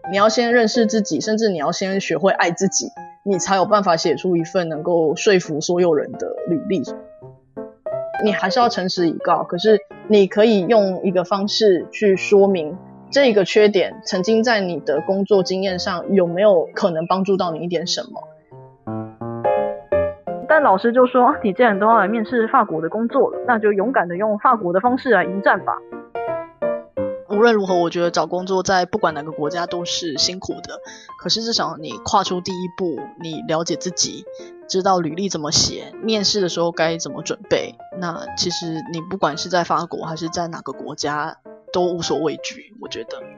你要先认识自己，甚至你要先学会爱自己，你才有办法写出一份能够说服所有人的履历。你还是要诚实以告，可是你可以用一个方式去说明这个缺点曾经在你的工作经验上有没有可能帮助到你一点什么。但老师就说，你既然都要来面试法国的工作了，那就勇敢的用法国的方式来迎战吧。无论如何，我觉得找工作在不管哪个国家都是辛苦的，可是至少你跨出第一步，你了解自己，知道履历怎么写，面试的时候该怎么准备，那其实你不管是在法国还是在哪个国家都无所畏惧，我觉得。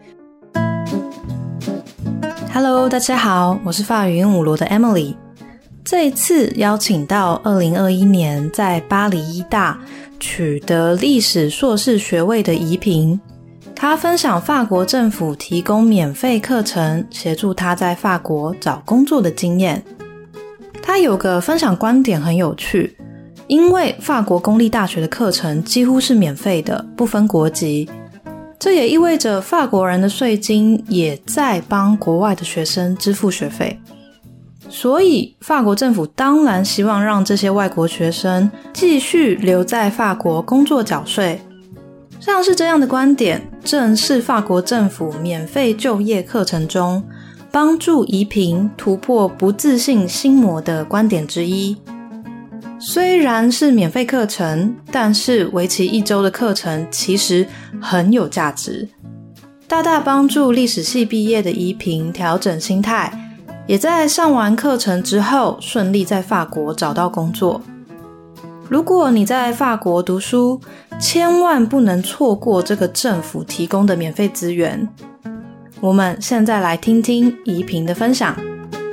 Hello， 大家好，我是法语鹦鹉螺的 Emily。这一次邀请到2021年在巴黎医大取得历史硕士学位的怡萍，他分享法国政府提供免费课程，协助他在法国找工作的经验。他有个分享观点很有趣，因为法国公立大学的课程几乎是免费的，不分国籍。这也意味着法国人的税金也在帮国外的学生支付学费。所以法国政府当然希望让这些外国学生继续留在法国工作缴税。像是这样的观点，正是法国政府免费就业课程中帮助怡萍突破不自信心魔的观点之一。虽然是免费课程，但是为期1周的课程其实很有价值，大大帮助历史系毕业的怡萍调整心态，也在上完课程之后顺利在法国找到工作。如果你在法国读书，千万不能错过这个政府提供的免费资源。我们现在来听听怡萍的分享。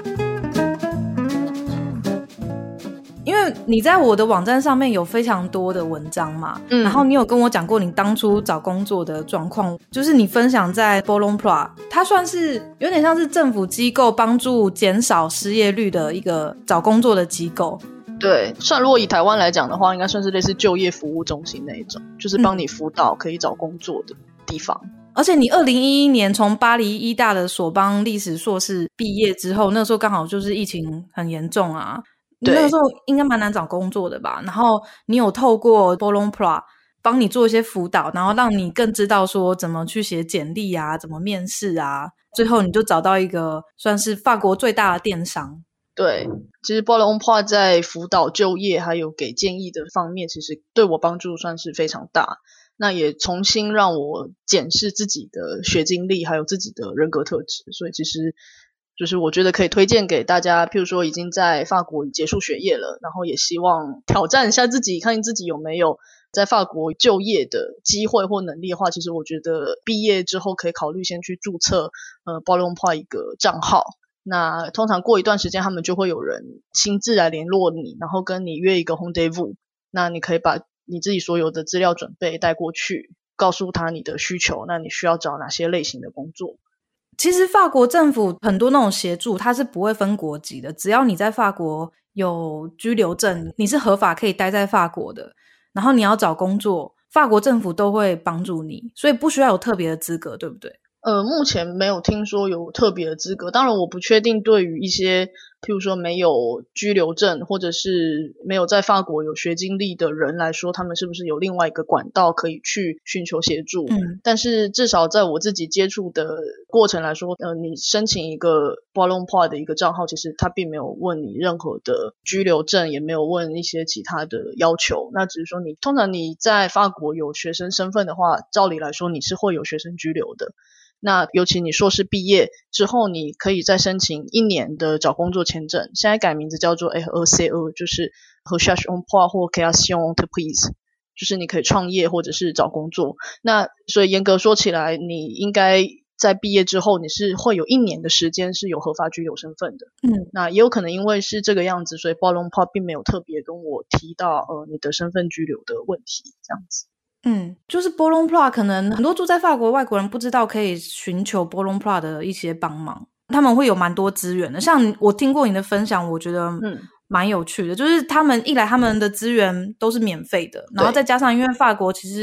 因为你在我的网站上面有非常多的文章嘛，然后你有跟我讲过你当初找工作的状况，就是你分享在 Bolonploi， 它算是有点像是政府机构帮助减少失业率的一个找工作的机构。 对，算如果以台湾来讲的话，应该算是类似就业服务中心那一种，就是帮你辅导可以找工作的地方。 而且你2011年从巴黎医大的索邦历史硕士毕业之后，那时候刚好就是疫情很严重啊，那个时候应该蛮难找工作的吧，然后你有透过 Bolonploi 帮你做一些辅导，然后让你更知道说怎么去写简历啊，怎么面试啊，最后你就找到一个算是法国最大的电商。 对，其实 Bolonploi 在辅导就业还有给建议的方面，其实对我帮助算是非常大，那也重新让我检视自己的学经历还有自己的人格特质，所以其实就是我觉得可以推荐给大家，譬如说已经在法国结束学业了，然后也希望挑战一下自己，看自己有没有在法国就业的机会或能力的话，其实我觉得毕业之后可以考虑先去注册Bolonploi 一个账号，那通常过一段时间他们就会有人亲自来联络你，然后跟你约一个 rendezvous， 那你可以把你自己所有的资料准备带过去，告诉他你的需求，那你需要找哪些类型的工作。 其实法国政府很多那种协助它是不会分国籍的，只要你在法国有居留证，你是合法可以待在法国的，然后你要找工作，法国政府都会帮助你，所以不需要有特别的资格，对不对？ 目前没有听说有特别的资格，当然我不确定对于一些譬如说没有居留证或者是没有在法国有学经历的人来说，他们是不是有另外一个管道可以去寻求协助，但是至少在我自己接触的过程来说，你申请一个 Bolonploi 的一个账号，其实他并没有问你任何的居留证，也没有问一些其他的要求，那只是说通常你在法国有学生身份的话，照理来说你是会有学生居留的，那尤其你硕士毕业之后，你可以再申请1年的找工作签证，现在改名字叫做 RCE， 就是 Recherche Emploi 或 Création Entreprise， 就是你可以创业或者是找工作。那所以严格说起来，你应该在毕业之后你是会有1年的时间是有合法居留身份的。那也有可能因为是这个样子，所以 Bolonploi 并没有特别跟我提到你的身份居留的问题这样子。 就是 Bolonploi 可能很多住在法国外国人不知道可以寻求 Bolonploi 的一些帮忙，他们会有蛮多资源的，像我听过你的分享，我觉得蛮有趣的，就是他们一来他们的资源都是免费的，然后再加上因为法国其实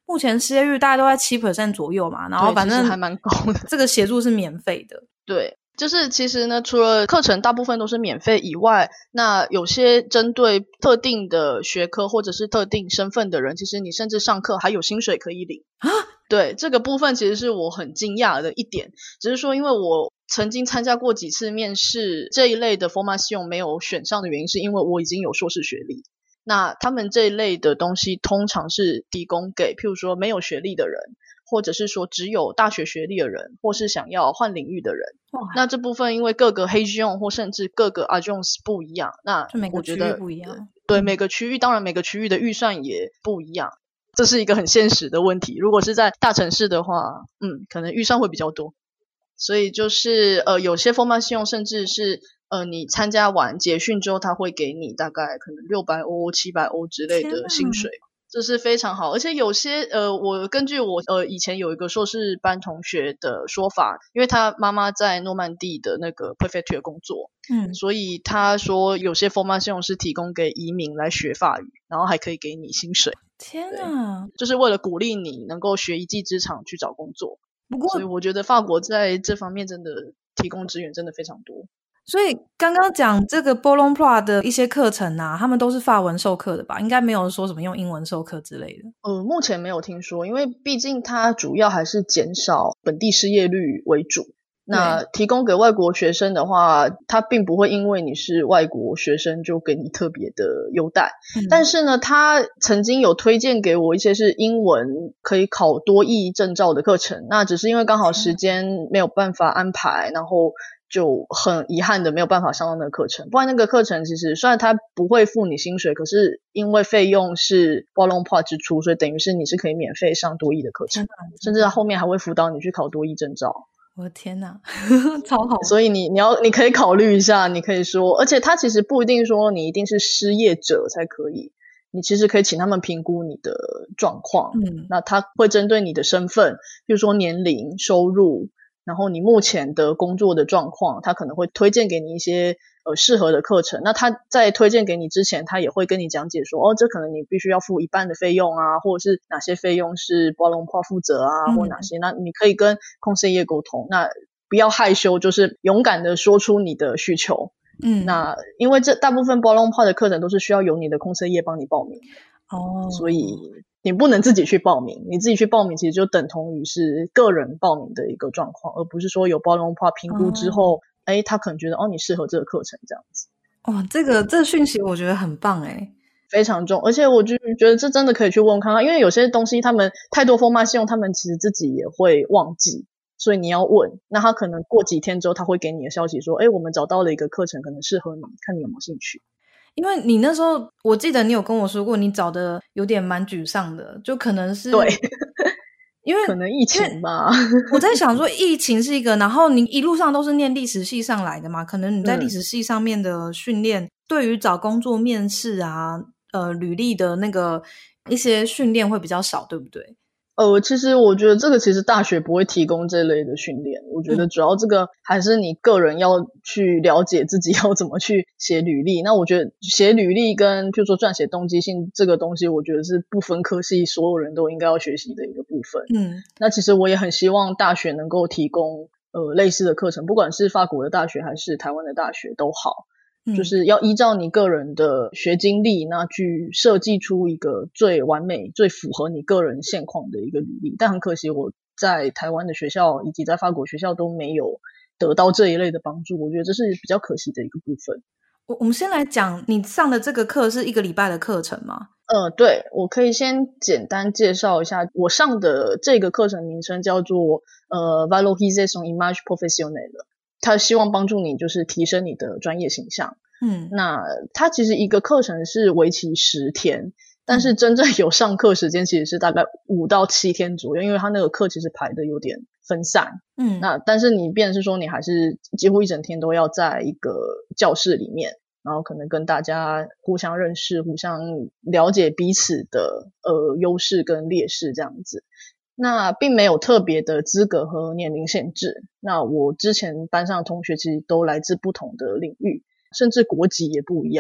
目前失业率大概都在 7% 左右嘛，然后反正还蛮高的， 这个协助是免费的。 对，就是其实呢，除了课程大部分都是免费以外，那有些针对特定的学科或者是特定身份的人，其实你甚至上课还有薪水可以领啊。 对，这个部分其实是我很惊讶的一点，只是说因为我曾经参加过几次面试，这一类的 formation 没有选上的原因是因为我已经有硕士学历。那他们这一类的东西通常是提供给譬如说没有学历的人，或者是说只有大学学历的人，或是想要换领域的人。那这部分因为各个黑 Region 或甚至各个 Adjunct 不一样，那我觉得不一样。 对，每个区域当然每个区域的预算也不一样，这是一个很现实的问题。如果是在大城市的话，可能预算会比较多。所以就是有些 formation 甚至是你参加完结训之后，他会给你大概可能600欧、700欧之类的薪水，这是非常好。而且有些我根据我以前有一个硕士班同学的说法，因为他妈妈在诺曼底的那个 prefecture 工作，所以他说有些 formation 是提供给移民来学法语，然后还可以给你薪水。 天哪， 就是为了鼓励你能够学一技之长去找工作。 不过所以我觉得法国在这方面真的提供资源真的非常多。 所以刚刚讲这个 Boulogne Pro 的一些课程啊，他们都是法文授课的吧？应该没有说什么用英文授课之类的。 目前没有听说，因为毕竟它主要还是减少本地失业率为主。那提供给外国学生的话，他并不会因为你是外国学生就给你特别的优待。但是呢，他曾经有推荐给我一些是英文可以考多益证照的课程，那只是因为刚好时间没有办法安排，然后就很遗憾的没有办法上到那个课程。不然那个课程其实虽然他不会付你薪水，可是因为费用是 Boulogne Pro 支出，所以等于是你是可以免费上多益的课程，甚至他后面还会辅导你去考多益证照。 我的天哪超好。 所以你可以考虑一下，你可以说，而且他其实不一定说你一定是失业者才可以，你其实可以请他们评估你的状况。那他会针对你的身份，比如说年龄、收入，然后你目前的工作的状况，他可能会推荐给你一些适合的课程。那他在推荐给你之前，他也会跟你讲解说，这可能你必须要付一半的费用啊，或者是哪些费用是 Boulogne Pro 负责啊，或哪些，那你可以跟conseiller沟通，那不要害羞，就是勇敢的说出你的需求。那因为这大部分 Boulogne Pro 的课程都是需要由你的conseiller帮你报名所以你不能自己去报名，你自己去报名其实就等同于是个人报名的一个状况，而不是说有 Boulogne Pro 评估之后他可能觉得你适合这个课程这样子。 这个讯息我觉得很棒非常重，而且我就觉得这真的可以去问看看，因为有些东西他们太多 formation 他们其实自己也会忘记，所以你要问，那他可能过几天之后他会给你的消息说我们找到了一个课程可能适合你，看你有没有兴趣。 因为你那时候我记得你有跟我说过你找的有点蛮沮丧的，就可能是对因为可能疫情吧我在想说疫情是一个，然后你一路上都是念历史系上来的嘛，可能你在历史系上面的训练对于找工作面试啊履历的那个一些训练会比较少，对不对？ 其实我觉得这个其实大学不会提供这类的训练，我觉得主要这个还是你个人要去了解自己要怎么去写履历。那我觉得写履历跟譬如说撰写动机信这个东西，我觉得是不分科系所有人都应该要学习的一个部分。那其实我也很希望大学能够提供类似的课程，不管是法国的大学还是台湾的大学都好。就是要依照你个人的学经历，那去设计出一个最完美最符合你个人现况的一个履历。但很可惜我在台湾的学校以及在法国学校都没有得到这一类的帮助，我觉得这是比较可惜的一个部分。 我们先来讲你上的这个课是1个礼拜的课程吗？ 对，我可以先简单介绍一下我上的这个课程名称叫做Valorisation Image Professionnelle，他希望帮助你就是提升你的专业形象。那他其实一个课程是为期10天，但是真正有上课时间其实是大概5到7天左右，因为他那个课其实排的有点分散。那但是你变成是说你还是几乎一整天都要在一个教室里面，然后可能跟大家互相认识，互相了解彼此的优势跟劣势这样子。那并没有特别的资格和年龄限制。那我之前班上的同学其实都来自不同的领域，甚至国籍也不一样。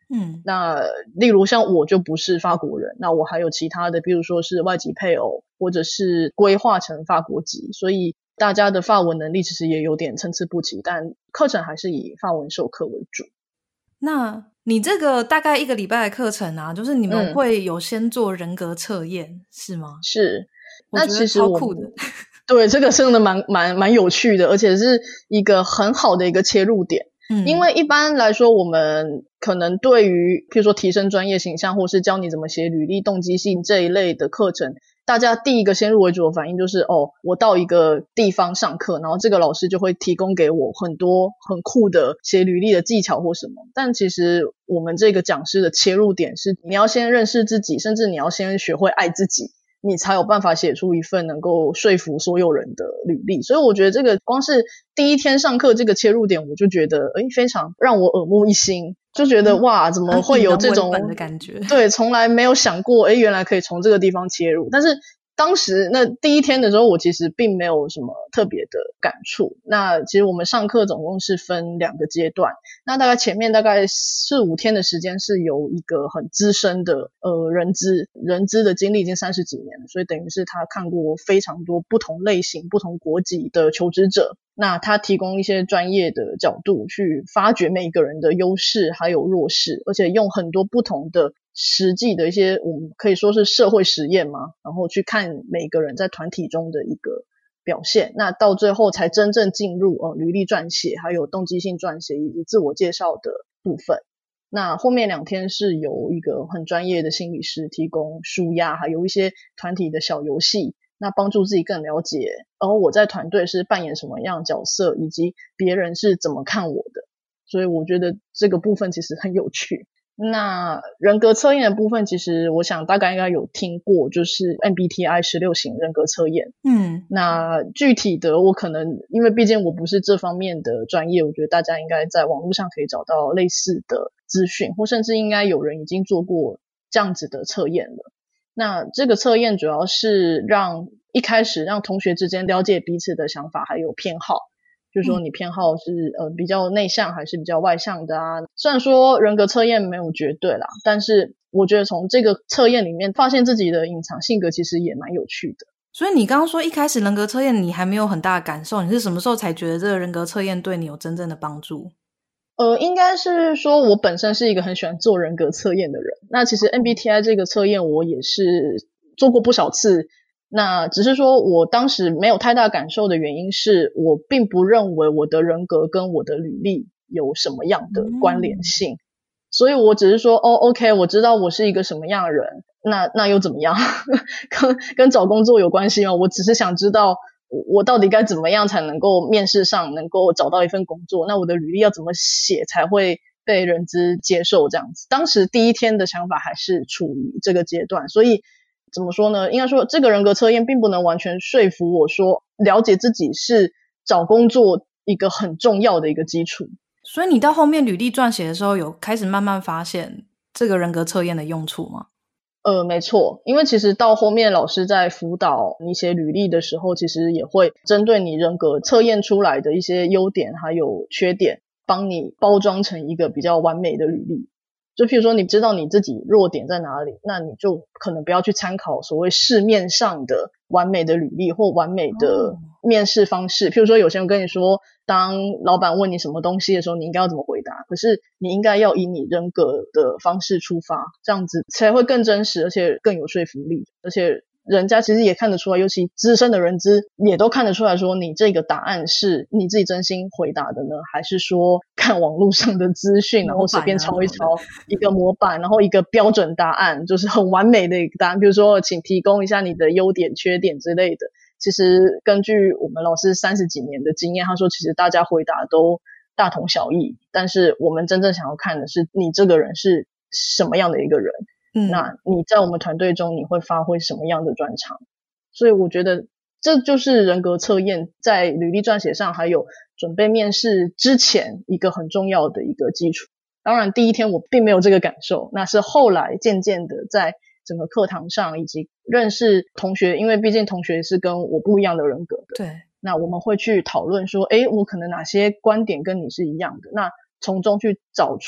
那例如像我就不是法国人，那我还有其他的比如说是外籍配偶或者是规划成法国籍，所以大家的法文能力其实也有点参差不齐，但课程还是以法文授课为主。 那你这个大概1个礼拜的课程啊，就是你们会有先做人格测验是吗？ 是， 那其实超酷的。 对，这个真的蛮有趣的，而且是一个很好的一个切入点。因为一般来说我们可能对于譬如说提升专业形象或是教你怎么写履历、动机性这一类的课程，大家第一个先入为主的反应就是我到一个地方上课，然后这个老师就会提供给我很多很酷的写履历的技巧或什么。但其实我们这个讲师的切入点是你要先认识自己，甚至你要先学会爱自己，你才有办法写出一份能够说服所有人的履历。所以我觉得这个光是第一天上课这个切入点，我就觉得非常让我耳目一新，就觉得哇怎么会有这种的感觉。 对，从来没有想过原来可以从这个地方切入。但是当时那第一天的时候，我其实并没有什么特别的感触。那其实我们上课总共是分2个阶段，那大概前面大概4-5天的时间是由一个很资深的人资的经历已经30几年了，所以等于是他看过非常多不同类型不同国籍的求职者，那他提供一些专业的角度去发掘每一个人的优势还有弱势，而且用很多不同的实际的一些我们可以说是社会实验嘛，然后去看每个人在团体中的一个表现，那到最后才真正进入履历撰写还有动机性撰写以及自我介绍的部分。那后面2天是由一个很专业的心理师提供抒压，还有一些团体的小游戏，那帮助自己更了解我在团队是扮演什么样的角色，以及别人是怎么看我的。所以我觉得这个部分其实很有趣。那人格测验的部分，其实我想大概应该有听过，就是 MBTI 16型人格测验。那具体的我可能因为毕竟我不是这方面的专业，我觉得大家应该在网络上可以找到类似的资讯，或甚至应该有人已经做过这样子的测验了。那这个测验主要是一开始让同学之间了解彼此的想法还有偏好，就是说你偏好是比较内向还是比较外向的啊。虽然说人格测验没有绝对啦，但是我觉得从这个测验里面发现自己的隐藏性格其实也蛮有趣的。 所以你刚刚说一开始人格测验你还没有很大的感受，你是什么时候才觉得这个人格测验对你有真正的帮助？ 应该是说我本身是一个很喜欢做人格测验的人，那其实 MBTI 这个测验我也是做过不少次，那只是说我当时没有太大感受的原因是我并不认为我的人格跟我的履历有什么样的关联性，所以我只是说OK 我知道我是一个什么样的人，那又怎么样跟找工作有关系吗？我只是想知道我到底该怎么样才能够面试上能够找到一份工作，那我的履历要怎么写才会被人资接受这样子。当时第一天的想法还是处于这个阶段，所以怎么说呢，应该说这个人格测验并不能完全说服我说了解自己是找工作一个很重要的一个基础。 所以你到后面履历撰写的时候有开始慢慢发现这个人格测验的用处吗？ 没错，因为其实到后面老师在辅导你写履历的时候，其实也会针对你人格测验出来的一些优点还有缺点，帮你包装成一个比较完美的履历。就譬如说你知道你自己弱点在哪里，那你就可能不要去参考所谓市面上的完美的履历或完美的面试方式。譬如说有些人跟你说当老板问你什么东西的时候你应该要怎么回答，可是你应该要以你人格的方式出发，这样子才会更真实而且更有说服力，而且人家其实也看得出来，尤其资深的人资也都看得出来说你这个答案是你自己真心回答的呢，还是说看网络上的资讯然后随便抄一抄一个模板然后一个标准答案就是很完美的一个答案，比如说请提供一下你的优点缺点之类的。其实根据我们老师30几年的经验，他说其实大家回答都大同小异，但是我们真正想要看的是你这个人是什么样的一个人，那你在我们团队中你会发挥什么样的专长。所以我觉得这就是人格测验在履历撰写上还有准备面试之前一个很重要的一个基础。当然第一天我并没有这个感受，那是后来渐渐的在整个课堂上以及认识同学，因为毕竟同学是跟我不一样的人格的， 对， 那我们会去讨论说我可能哪些观点跟你是一样的，那从中去找出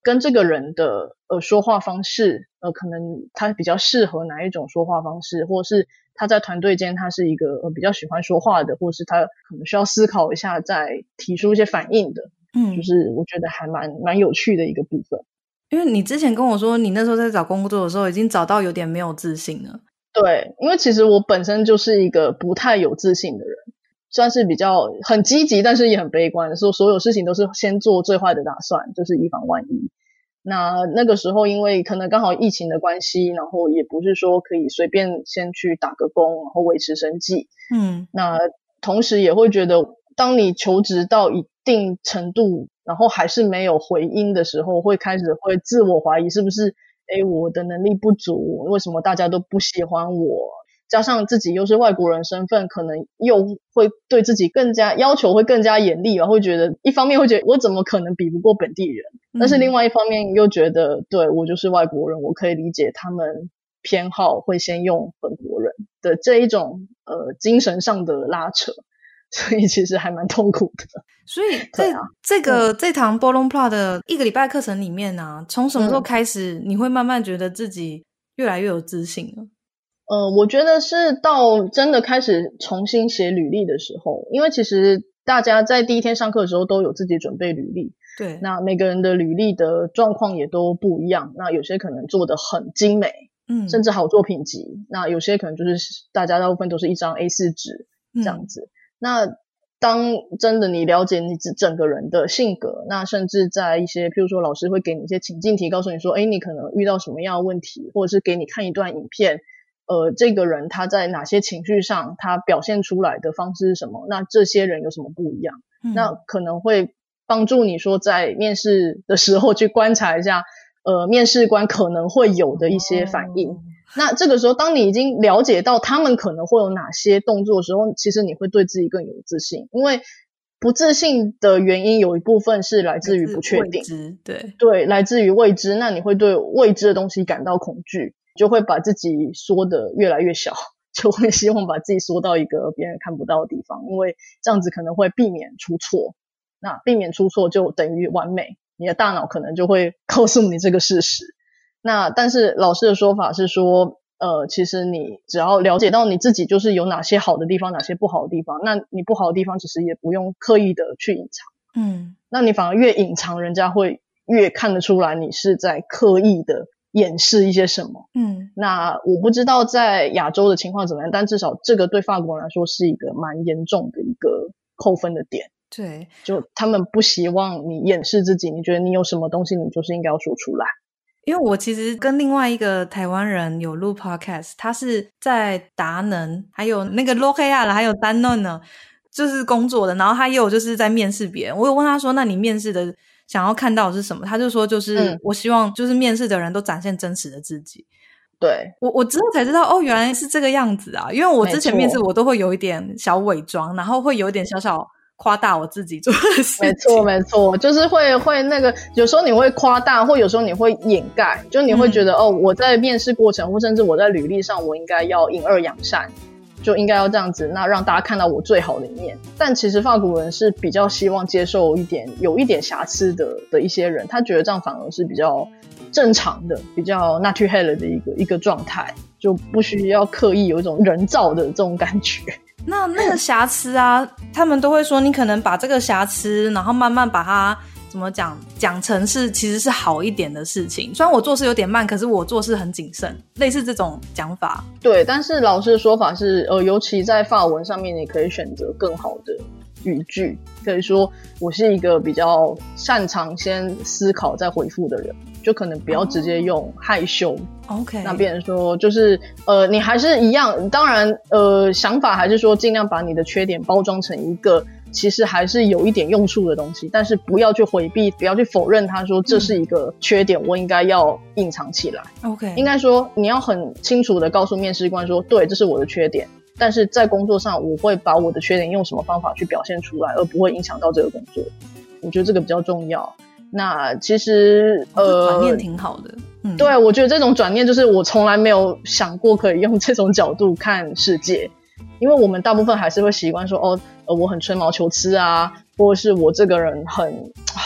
跟这个人的说话方式可能他比较适合哪一种说话方式，或是他在团队间他是一个比较喜欢说话的，或是他可能需要思考一下再提出一些反应的，就是我觉得还蛮有趣的一个部分。 因为你之前跟我说你那时候在找工作的时候已经找到有点没有自信了。 对，因为其实我本身就是一个不太有自信的人，算是比较很积极但是也很悲观，说所有事情都是先做最坏的打算，就是以防万一。那个时候因为可能刚好疫情的关系，然后也不是说可以随便先去打个工然后维持生计，那同时也会觉得当你求职到一定程度然后还是没有回音的时候，会开始会自我怀疑是不是我的能力不足，为什么大家都不喜欢我，加上自己又是外国人身份，可能又会对自己更加要求会更加严厉吧，会觉得一方面会觉得我怎么可能比不过本地人，但是另外一方面又觉得对，我就是外国人，我可以理解他们偏好会先用本国人的这一种精神上的拉扯，所以其实还蛮痛苦的。 所以在这堂 Bologna 的1个礼拜课程里面啊，从什么时候开始你会慢慢觉得自己越来越有自信了？ 我觉得是到真的开始重新写履历的时候，因为其实大家在第一天上课的时候都有自己准备履历， 对， 那每个人的履历的状况也都不一样，那有些可能做得很精美，甚至还有作品集，那有些可能就是大家大部分都是一张 A4 纸这样子，那当真的你了解你整个人的性格，那甚至在一些譬如说老师会给你一些情境题，告诉你说你可能遇到什么样的问题，或者是给你看一段影片，这个人他在哪些情绪上他表现出来的方式是什么，那这些人有什么不一样，那可能会帮助你说在面试的时候去观察一下面试官可能会有的一些反应，那这个时候当你已经了解到他们可能会有哪些动作的时候，其实你会对自己更有自信，因为不自信的原因有一部分是来自于不确定，对，来自于未知，那你会对未知的东西感到恐惧，就会把自己缩得越来越小，就会希望把自己缩到一个别人看不到的地方，因为这样子可能会避免出错，那避免出错就等于完美，你的大脑可能就会告诉你这个事实。那但是老师的说法是说其实你只要了解到你自己就是有哪些好的地方哪些不好的地方，那你不好的地方其实也不用刻意的去隐藏，那你反而越隐藏人家会越看得出来你是在刻意的掩饰一些什么，那我不知道在亚洲的情况怎么样，但至少这个对法国人来说是一个蛮严重的一个扣分的点， 对， 就他们不希望你掩饰自己，你觉得你有什么东西你就是应该要说出来。 因为我其实跟另外一个台湾人有录 podcast， 他是在达能还有那个 L'Oréal 还有丹嫩呢就是工作的，然后他也有就是在面试别人，我有问他说那你面试的想要看到的是什么，他就说就是我希望就是面试的人都展现真实的自己。 对， 我之后才知道原来是这个样子啊，因为我之前面试我都会有一点小伪装，然后会有一点小小夸大我自己做的事情。 没错，就是会那个有时候你会夸大，或有时候你会掩盖，就你会觉得我在面试过程或甚至我在履历上我应该要隐恶扬善，就应该要这样子，那让大家看到我最好的一面。但其实法国人是比较希望接受有一点瑕疵的一些人，他觉得这样反而是比较正常的，比较 naturel 的一个状态，就不需要刻意有一种人造的这种感觉。 那个瑕疵啊，他们都会说你可能把这个瑕疵然后慢慢把它怎么讲成是其实是好一点的事情，虽然我做事有点慢，可是我做事很谨慎，类似这种讲法。 对，但是老师的说法是尤其在法文上面你可以选择更好的语句，可以说我是一个比较擅长先思考再回复的人，就可能不要直接用害羞。 OK， 那变成说就是你还是一样，当然想法还是说尽量把你的缺点包装成一个其实还是有一点用处的东西，但是不要去回避，不要去否认它，说这是一个缺点，我应该要隐藏起来。 OK， 应该说你要很清楚的告诉面试官说，对，这是我的缺点，但是在工作上我会把我的缺点用什么方法去表现出来，而不会影响到这个工作。我觉得这个比较重要。那其实转念挺好的。 对，我觉得这种转念就是我从来没有想过可以用这种角度看世界，因为我们大部分还是会习惯说我很吹毛求疵啊，或者是我这个人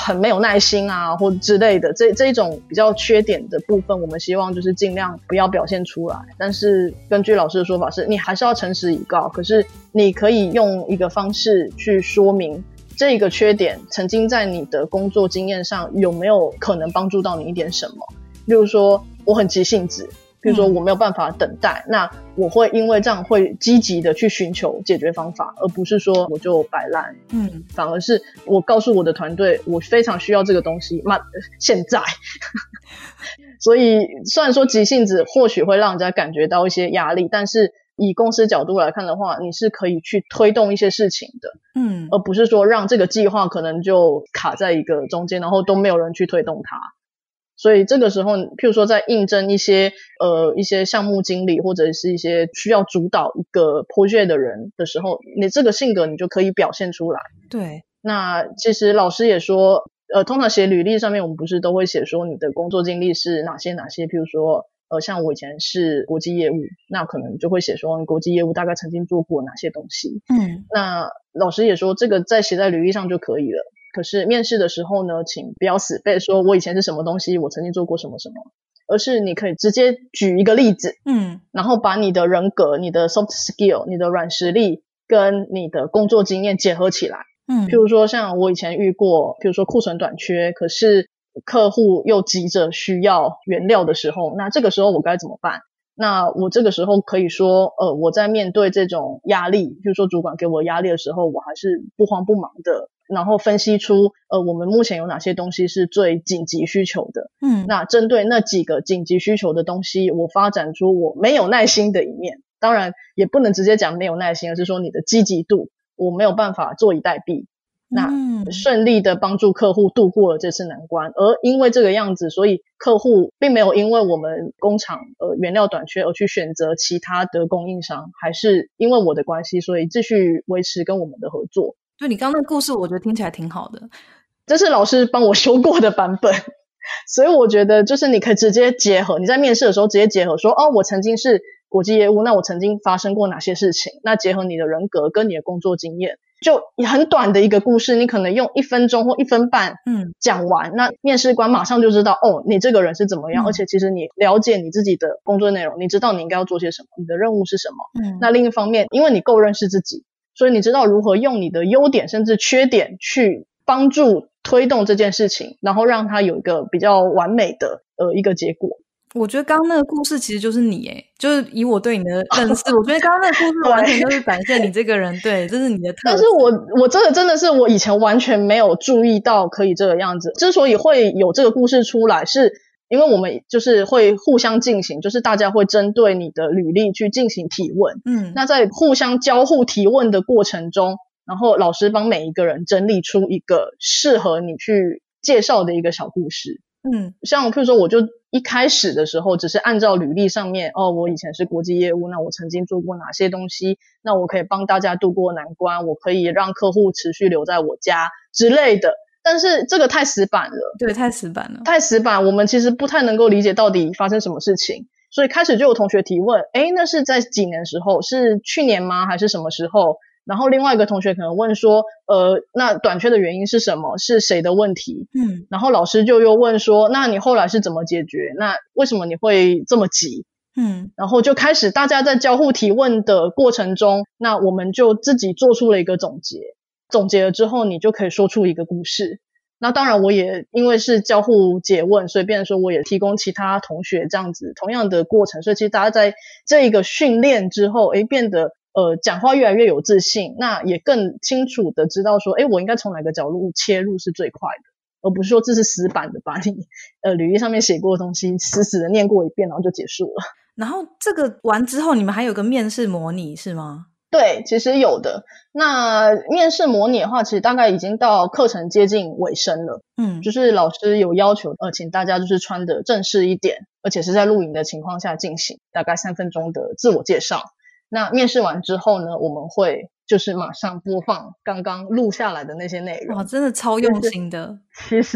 很没有耐心啊或之类的，这一种比较缺点的部分，我们希望就是尽量不要表现出来。但是根据老师的说法是，你还是要诚实以告，可是你可以用一个方式去说明这个缺点曾经在你的工作经验上有没有可能帮助到你一点什么。例如说我很急性子，比如说我没有办法等待，那我会因为这样会积极的去寻求解决方法，而不是说我就摆烂，反而是我告诉我的团队我非常需要这个东西，现在所以虽然说急性子或许会让人家感觉到一些压力，但是以公司角度来看的话，你是可以去推动一些事情的，而不是说让这个计划可能就卡在一个中间，然后都没有人去推动它。所以这个时候譬如说在应征一些项目经理或者是一些需要主导一个 project 的人的时候，你这个性格你就可以表现出来。 对， 那其实老师也说通常写履历上面我们不是都会写说你的工作经历是哪些，譬如说像我以前是国际业务，那可能就会写说国际业务大概曾经做过哪些东西。那老师也说这个再写在履历上就可以了。可是面试的时候呢，请不要死背说我以前是什么东西，我曾经做过什么什么，而是你可以直接举一个例子，然后把你的人格、你的 soft skill、你的软实力跟你的工作经验结合起来。譬如说像我以前遇过，譬如说库存短缺，可是客户又急着需要原料的时候，那这个时候我该怎么办？那我这个时候可以说我在面对这种压力，譬如说主管给我压力的时候，我还是不慌不忙的，然后分析出我们目前有哪些东西是最紧急需求的。那针对那几个紧急需求的东西，我发展出我没有耐心的一面。当然也不能直接讲没有耐心，而是说你的积极度我没有办法坐以待毙。那顺利的帮助客户度过了这次难关，而因为这个样子，所以客户并没有因为我们工厂原料短缺而去选择其他的供应商，还是因为我的关系，所以继续维持跟我们的合作。 对，你刚刚那个故事我觉得听起来挺好的， 这是老师帮我修过的版本，所以我觉得就是你可以直接结合，你在面试的时候直接结合说我曾经是国际业务，那我曾经发生过哪些事情，那结合你的人格跟你的工作经验，就很短的一个故事，你可能用1分钟或1分半讲完，那面试官马上就知道你这个人是怎么样，而且其实你了解你自己的工作内容，你知道你应该要做些什么，你的任务是什么。那另一方面因为你够认识自己，所以你知道如何用你的优点甚至缺点去帮助推动这件事情，然后让它有一个比较完美的一个结果。 我觉得刚刚那个故事其实就是你就是以我对你的认识我觉得刚刚那个故事完全就是展现你这个人对，这是你的特质。 但是我这个真的是我以前完全没有注意到可以这个样子。之所以会有这个故事出来，是因为我们就是会互相进行，就是大家会针对你的履历去进行提问。那在互相交互提问的过程中，然后老师帮每一个人整理出一个适合你去介绍的一个小故事。像譬如说我就一开始的时候只是按照履历上面我以前是国际业务，那我曾经做过哪些东西，那我可以帮大家度过难关，我可以让客户持续留在我家之类的。但是这个太死板了。 对，太死板了， 太死板，我们其实不太能够理解到底发生什么事情。所以开始就有同学提问那是在几年时候，是去年吗还是什么时候？然后另外一个同学可能问说那短缺的原因是什么，是谁的问题？然后老师就又问说那你后来是怎么解决，那为什么你会这么急？然后就开始大家在交互提问的过程中，那我们就自己做出了一个总结了之后，你就可以说出一个故事。那当然我也因为是交互诘问，所以变成说我也提供其他同学这样子同样的过程，所以其实大家在这一个训练之后变得讲话越来越有自信，那也更清楚的知道说我应该从哪个角度切入是最快的，而不是说这是死板的把你履历上面写过的东西死死的念过一遍然后就结束了。 然后这个完之后你们还有个面试模拟是吗？ 对，其实有的。那面试模拟的话，其实大概已经到课程接近尾声了。就是老师有要求请大家就是穿得正式一点，而且是在录影的情况下进行，大概3分钟的自我介绍。那面试完之后呢，我们会就是马上播放刚刚录下来的那些内容。 哇，真的超用心的。 其实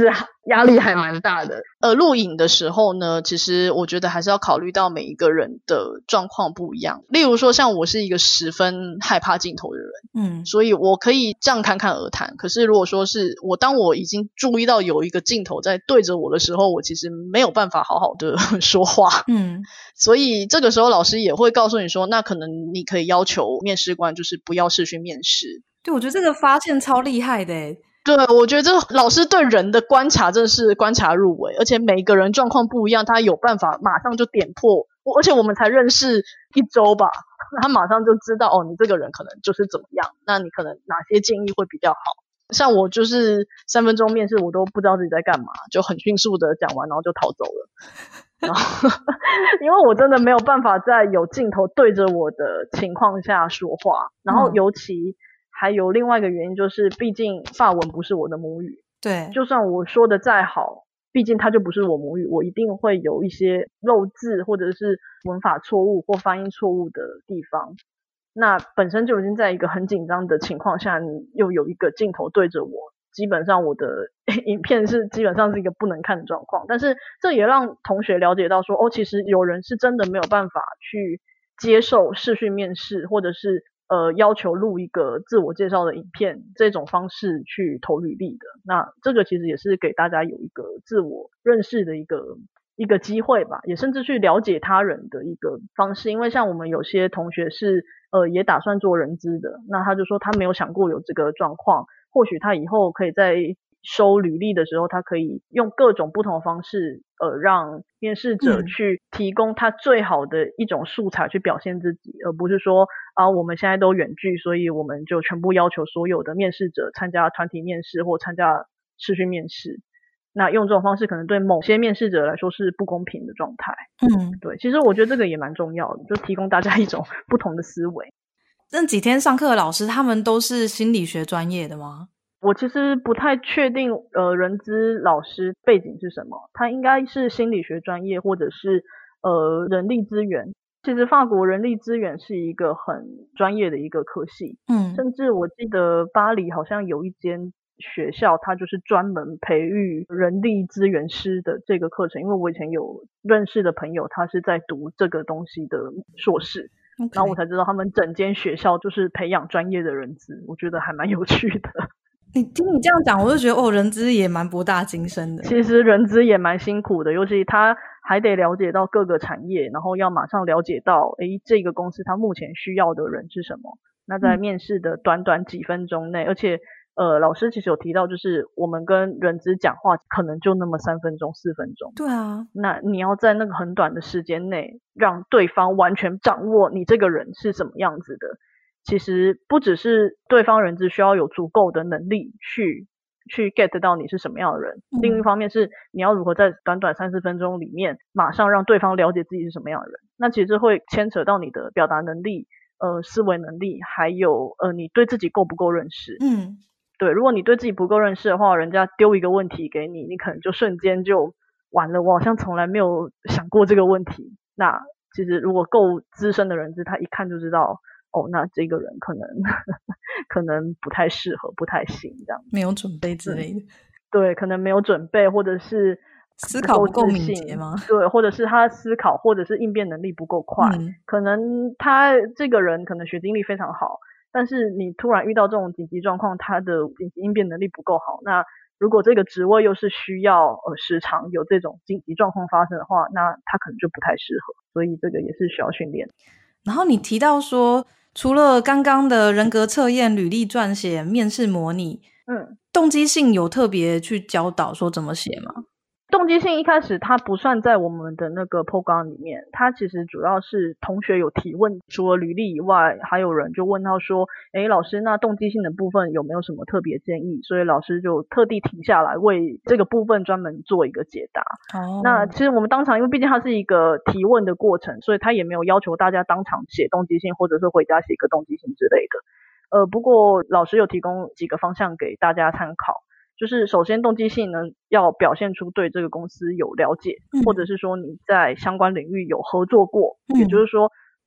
压力还蛮大的。录影的时候呢，其实我觉得还是要考虑到每一个人的状况不一样。例如说像我是一个十分害怕镜头的人，所以我可以这样侃侃而谈，可是如果说是当我已经注意到有一个镜头在对着我的时候，我其实没有办法好好的说话。所以这个时候老师也会告诉你说，那可能你可以要求面试官就是不要视讯面试。 对，我觉得这个发现超厉害的耶。 对，我觉得这个老师对人的观察真的是观察入微，而且每个人状况不一样，他有办法马上就点破，而且我们才认识1周吧，他马上就知道你这个人可能就是怎么样，那你可能哪些建议会比较好。像我就是3分钟面试我都不知道自己在干嘛，就很迅速的讲完然后就逃走了。然后因为我真的没有办法在有镜头对着我的情况下说话，然后尤其还有另外一个原因，就是毕竟法文不是我的母语。 对， 就算我说的再好，毕竟它就不是我母语，我一定会有一些漏字或者是文法错误或发音错误的地方。那本身就已经在一个很紧张的情况下，你又有一个镜头对着我，基本上我的影片基本上是一个不能看的状况。但是这也让同学了解到说，其实有人是真的没有办法去接受视讯面试，或者是要求录一个自我介绍的影片这种方式去投履历的。那这个其实也是给大家有一个自我认识的一个机会吧，也甚至去了解他人的一个方式。因为像我们有些同学是也打算做人资的，那他就说他没有想过有这个状况，或许他以后可以在收履历的时候，他可以用各种不同的方式让面试者去提供他最好的一种素材去表现自己，而不是说我们现在都远距，所以我们就全部要求所有的面试者参加团体面试或参加视讯面试。那用这种方式可能对某些面试者来说是不公平的状态。对，其实我觉得这个也蛮重要的，就提供大家一种不同的思维。 那几天上课的老师他们都是心理学专业的吗？ 我其实不太确定人资老师背景是什么，他应该是心理学专业或者是人力资源。其实法国人力资源是一个很专业的一个科系，甚至我记得巴黎好像有一间学校，它就是专门培育人力资源师的这个课程。因为我以前有认识的朋友，他是在读这个东西的硕士，然后我才知道他们整间学校就是培养专业的人资，我觉得还蛮有趣的。 听你这样讲，我就觉得人资也蛮博大精深的。 其实人资也蛮辛苦的，尤其他还得了解到各个产业，然后要马上了解到这个公司他目前需要的人是什么。那在面试的短短几分钟内，而且老师其实有提到，就是我们跟人资讲话可能就那么3分钟4分钟。 对啊， 那你要在那个很短的时间内让对方完全掌握你这个人是什么样子的，其实不只是对方人资需要有足够的能力去 get 到你是什么样的人，另一方面是你要如何在短短3-4分钟里面马上让对方了解自己是什么样的人。那其实会牵扯到你的表达能力、思维能力，还有你对自己够不够认识。对，如果你对自己不够认识的话，人家丢一个问题给你，你可能就瞬间就完了，我好像从来没有想过这个问题。那其实如果够资深的人资，他一看就知道那这个人可能不太适合，不太行，这样没有准备之类的。 对，可能没有准备，或者是思考不够敏捷吗？ 对，或者是他思考或者是应变能力不够快。可能他这个人可能学经历非常好，但是你突然遇到这种紧急状况，他的紧急应变能力不够好。那如果这个职位又是需要时常有这种紧急状况发生的话，那他可能就不太适合，所以这个也是需要训练。 然后你提到说，除了刚刚的人格测验、履历撰写、面试模拟，动机性有特别去教导说怎么写吗？ 动机性一开始它不算在我们的那个 program 里面，它其实主要是同学有提问，除了履历以外，还有人就问到说，老师，那动机性的部分有没有什么特别建议？所以老师就特地停下来为这个部分专门做一个解答。那其实我们当场，因为毕竟它是一个提问的过程，所以他也没有要求大家当场写动机性，或者是回家写一个动机性之类的。不过老师有提供几个方向给大家参考。就是首先动机性呢，要表现出对这个公司有了解，或者是说你在相关领域有合作过，也就是说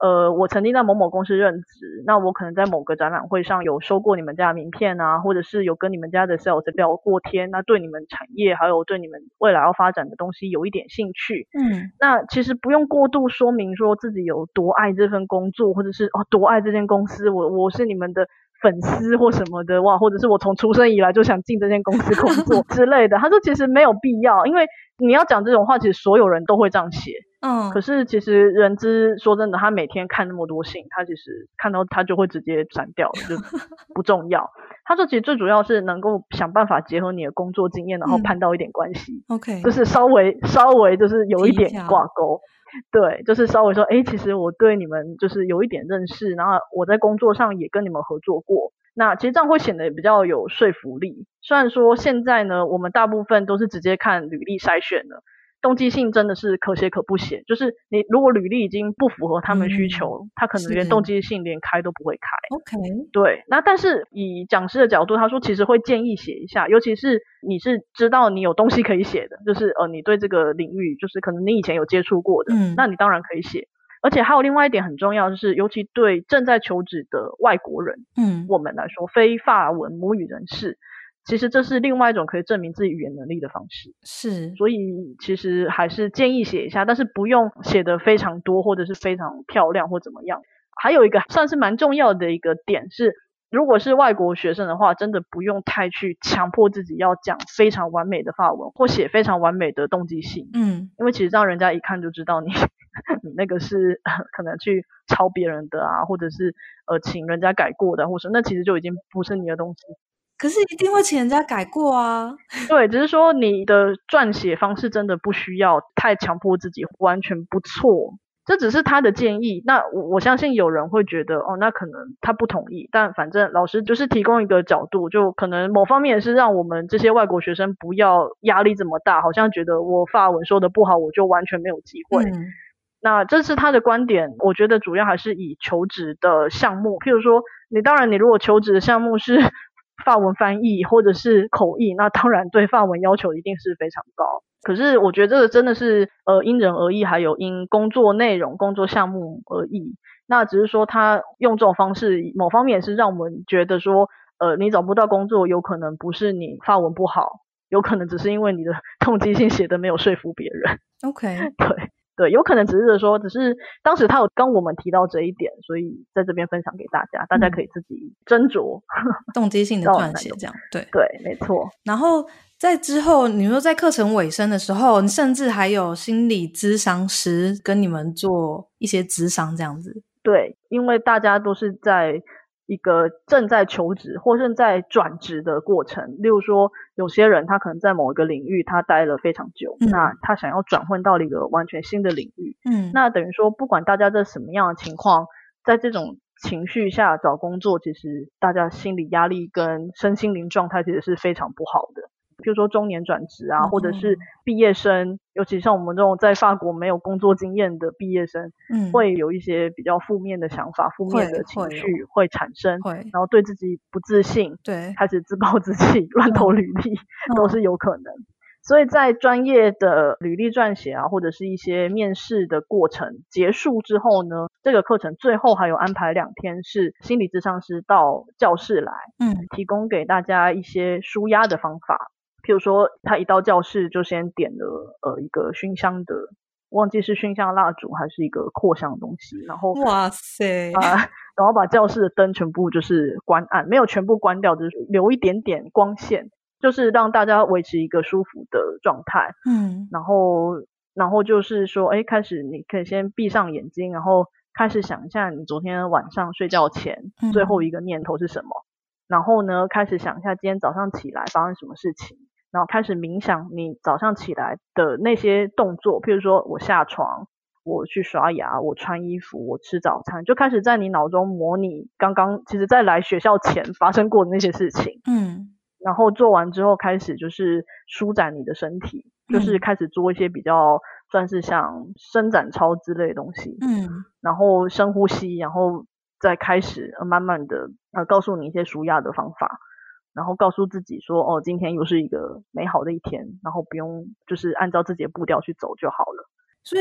我曾经在某某公司任职，那我可能在某个展览会上有收过你们家的名片啊，或者是有跟你们家的 sales 聊过天，那对你们产业还有对你们未来要发展的东西有一点兴趣。那其实不用过度说明说自己有多爱这份工作，或者是多爱这间公司，我是你们的粉丝或什么的，哇，或者是我从出生以来就想进这间公司工作之类的。他说其实没有必要，因为你要讲这种话，其实所有人都会这样写。可是其实人资说真的，他每天看那么多信，他其实看到他就会直接删掉了，就不重要。他说其实最主要是能够想办法结合你的工作经验，然后攀到一点关系。 OK， 就是稍微就是有一点挂钩。对，就是稍微说其实我对你们就是有一点认识，然后我在工作上也跟你们合作过，那其实这样会显得比较有说服力。虽然说现在呢我们大部分都是直接看履历筛选的，动机性真的是可写可不写，就是你如果履历已经不符合他们需求，他可能连动机性连开都不会开。 OK， 对，那但是以讲师的角度，他说其实会建议写一下，尤其是你是知道你有东西可以写的，就是你对这个领域就是可能你以前有接触过的，那你当然可以写。而且还有另外一点很重要，就是尤其对正在求职的外国人，我们来说非法文母语人士，其实这是另外一种可以证明自己语言能力的方式。 是， 所以其实还是建议写一下，但是不用写得非常多或者是非常漂亮或怎么样。还有一个算是蛮重要的一个点是，如果是外国学生的话，真的不用太去强迫自己要讲非常完美的法文或写非常完美的动机性。因为其实让人家一看就知道你那个是可能去抄别人的啊，或者是请人家改过的，或者那其实就已经不是你的东西。 可是一定会请人家改过啊。 对，只是说你的撰写方式真的不需要太强迫自己，完全不错。这只是他的建议，那我相信有人会觉得那可能他不同意，但反正老师就是提供一个角度，就可能某方面是让我们这些外国学生不要压力这么大，好像觉得我法文说的不好我就完全没有机会。那这是他的观点，我觉得主要还是以求职的项目，譬如说你如果求职的项目是法文翻译或者是口译，那当然对法文要求一定是非常高。可是我觉得这个真的是因人而异，还有因工作内容工作项目而异。那只是说他用这种方式某方面是让我们觉得说你找不到工作有可能不是你法文不好，有可能只是因为你的动机性写的没有说服别人。 OK， 对，有可能只是当时他有跟我们提到这一点，所以在这边分享给大家，大家可以自己斟酌动机性的撰写这样。对， 没错。 然后在之后你说在课程尾声的时候，你甚至还有心理咨商师跟你们做一些咨商这样子。 对，因为大家都是在一个正在求职或正在转职的过程，例如说有些人他可能在某一个领域他待了非常久，那他想要转换到一个完全新的领域，那等于说不管大家在什么样的情况，在这种情绪下找工作，其实大家心理压力跟身心灵状态其实是非常不好的。比如说中年转职啊，或者是毕业生，尤其像我们这种在法国没有工作经验的毕业生，会有一些比较负面的想法、负面的情绪会产生，然后对自己不自信，开始自暴自弃、乱投履历，都是有可能。所以在专业的履历撰写啊，或者是一些面试的过程结束之后呢，这个课程最后还有安排2天是心理咨商师到教室来，提供给大家一些抒压的方法。譬如说他一到教室就先点了一个熏香的，忘记是熏香蜡烛还是一个扩香的东西，然后哇塞然后把教室的灯全部就是关暗，没有全部关掉，就是留一点点光线，就是让大家维持一个舒服的状态。然后就是说开始你可以先闭上眼睛，然后开始想一下你昨天晚上睡觉前最后一个念头是什么，然后呢开始想一下今天早上起来发生什么事情，然后开始冥想你早上起来的那些动作，譬如说我下床，我去刷牙，我穿衣服，我吃早餐，就开始在你脑中模拟刚刚其实在来学校前发生过的那些事情。然后做完之后开始就是舒展你的身体，就是开始做一些比较算是像伸展操之类的东西。然后深呼吸，然后再开始慢慢的告诉你一些舒压的方法，然后告诉自己说今天又是一个美好的一天，然后不用就是按照自己的步调去走就好了。 所以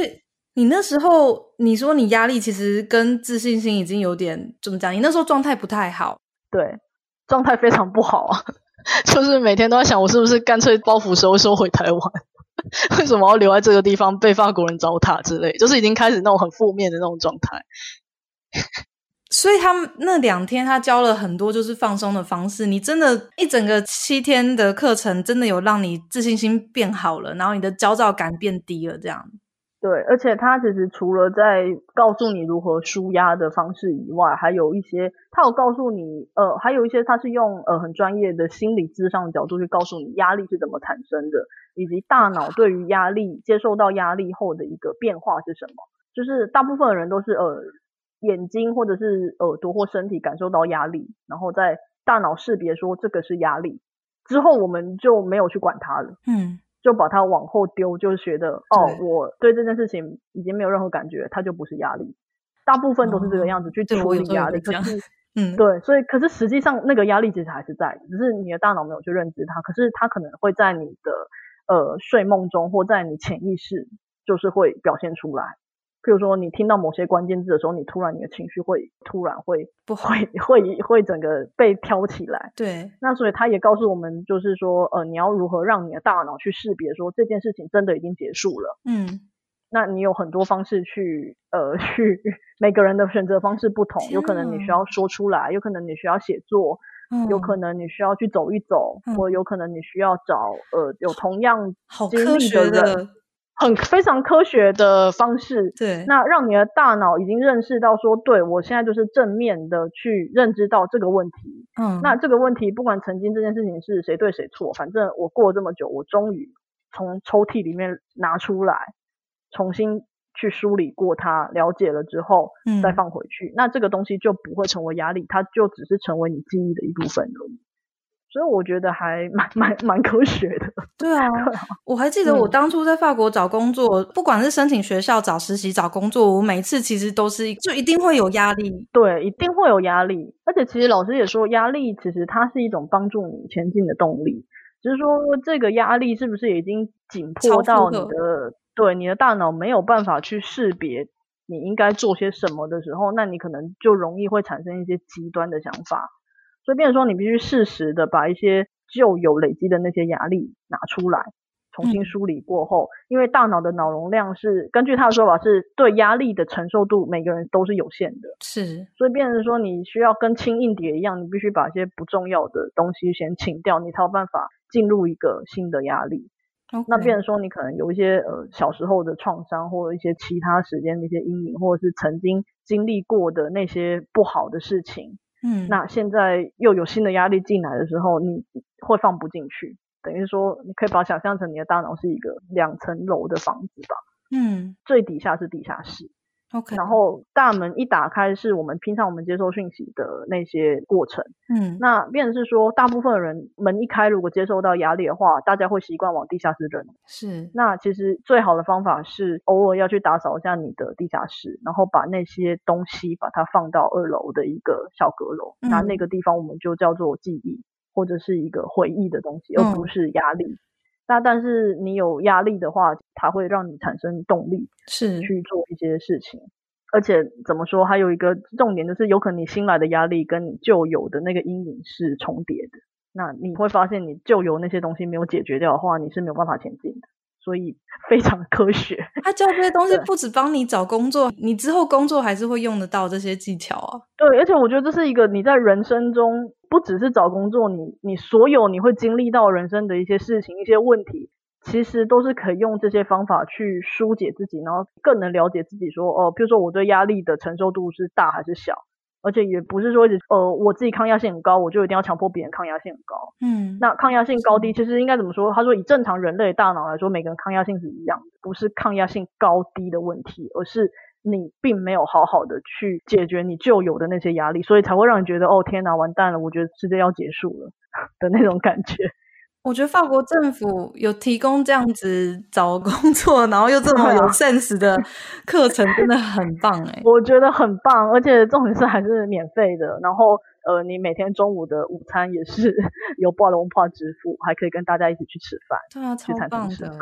你那时候你说你压力其实跟自信心已经有点怎么讲？你那时候状态不太好。 对，状态非常不好啊，就是每天都在想我是不是干脆包袱收回台湾为什么要留在这个地方被法国人糟蹋之类，就是已经开始那种很负面的那种状态。 所以他们那2天他教了很多就是放松的方式，你真的一整个7天的课程真的有让你自信心变好了，然后你的焦躁感变低了这样。 对，而且他其实除了在告诉你如何抒压的方式以外，还有一些他有告诉你还有一些他是用很专业的心理咨商的角度去告诉你压力是怎么产生的，以及大脑对于压力接受到压力后的一个变化是什么。就是大部分的人都是眼睛或者是耳朵或身体感受到压力，然后在大脑识别说这个是压力之后，我们就没有去管它了。就把它往后丢，就是觉得我对这件事情已经没有任何感觉，它就不是压力。大部分都是这个样子去处理压力。可是对，所以可是实际上那个压力其实还是在，只是你的大脑没有去认知它，可是它可能会在你的睡梦中或在你潜意识就是会表现出来。譬如说你听到某些关键字的时候，你突然你的情绪会突然会整个被挑起来。 对， 那所以他也告诉我们，就是说你要如何让你的大脑去识别说这件事情真的已经结束了。那你有很多方式去每个人的选择方式不同，有可能你需要说出来，有可能你需要写作，有可能你需要去走一走，或有可能你需要找有同样经历的人，非常科学的方式。 对， 那让你的大脑已经认识到说，对，我现在就是正面的去认知到这个问题。那这个问题不管曾经这件事情是谁对谁错，反正我过了这么久，我终于从抽屉里面拿出来，重新去梳理过它，了解了之后再放回去。那这个东西就不会成为压力，它就只是成为你记忆的一部分而已。所以我觉得还蛮科学的。 对啊，我还记得我当初在法国找工作，不管是申请学校、找实习、找工作，我每次其实都是就一定会有压力。 对，一定会有压力。而且其实老师也说，压力其实它是一种帮助你前进的动力。只是说这个压力是不是已经紧迫到你的大脑没有办法去识别你应该做些什么的时候，那你可能就容易会产生一些极端的想法。所以变成说你必须适时的把一些旧有累积的那些压力拿出来，重新梳理过后，因为大脑的脑容量是根据他的说法是对压力的承受度每个人都是有限的。 是， 所以变成说你需要跟清硬碟一样，你必须把一些不重要的东西先清掉，你才有办法进入一个新的压力。那变成说你可能有一些小时候的创伤，或者一些其他时间的一些阴影，或者是曾经经历过的那些不好的事情，那现在又有新的压力进来的时候，你会放不进去。等于说你可以把它想象成你的大脑是一个2层楼的房子吧。最底下是地下室。然后大门一打开是我们平常我们接收讯息的那些过程。那变成是说大部分的人门一开，如果接受到压力的话，大家会习惯往地下室扔。 是， 那其实最好的方法是偶尔要去打扫一下你的地下室，然后把那些东西把它放到2楼的一个小阁楼。那个地方我们就叫做记忆，或者是一个回忆的东西，而不是压力。那但是你有压力的话，它会让你产生动力， 是去做一些事情。而且怎么说，还有一个重点就是有可能你新来的压力跟你旧有的那个阴影是重叠的。那你会发现你旧有那些东西没有解决掉的话，你是没有办法前进的。所以非常科学。 他教这些东西不只帮你找工作，你之后工作还是会用得到这些技巧啊。 对，而且我觉得这是一个你在人生中不只是找工作，你所有你会经历到人生的一些事情一些问题，其实都是可以用这些方法去疏解自己，然后更能了解自己说比如说我对压力的承受度是大还是小。而且也不是说一直我自己抗压性很高，我就一定要强迫别人抗压性很高。那抗压性高低其实应该怎么说，他说以正常人类大脑来说，每个人抗压性是一样的，不是抗压性高低的问题，而是你并没有好好的去解决你旧有的那些压力，所以才会让你觉得天哪完蛋了，我觉得世界要结束了的那种感觉。 我觉得法国政府有提供这样子找工作然后又这么有 sense 的课程真的很棒我觉得很棒，而且重点是还是免费的，然后你每天中午的午餐也是由巴隆帕支付，还可以跟大家一起去吃饭。 对啊，超棒的。 去餐厅吃饭。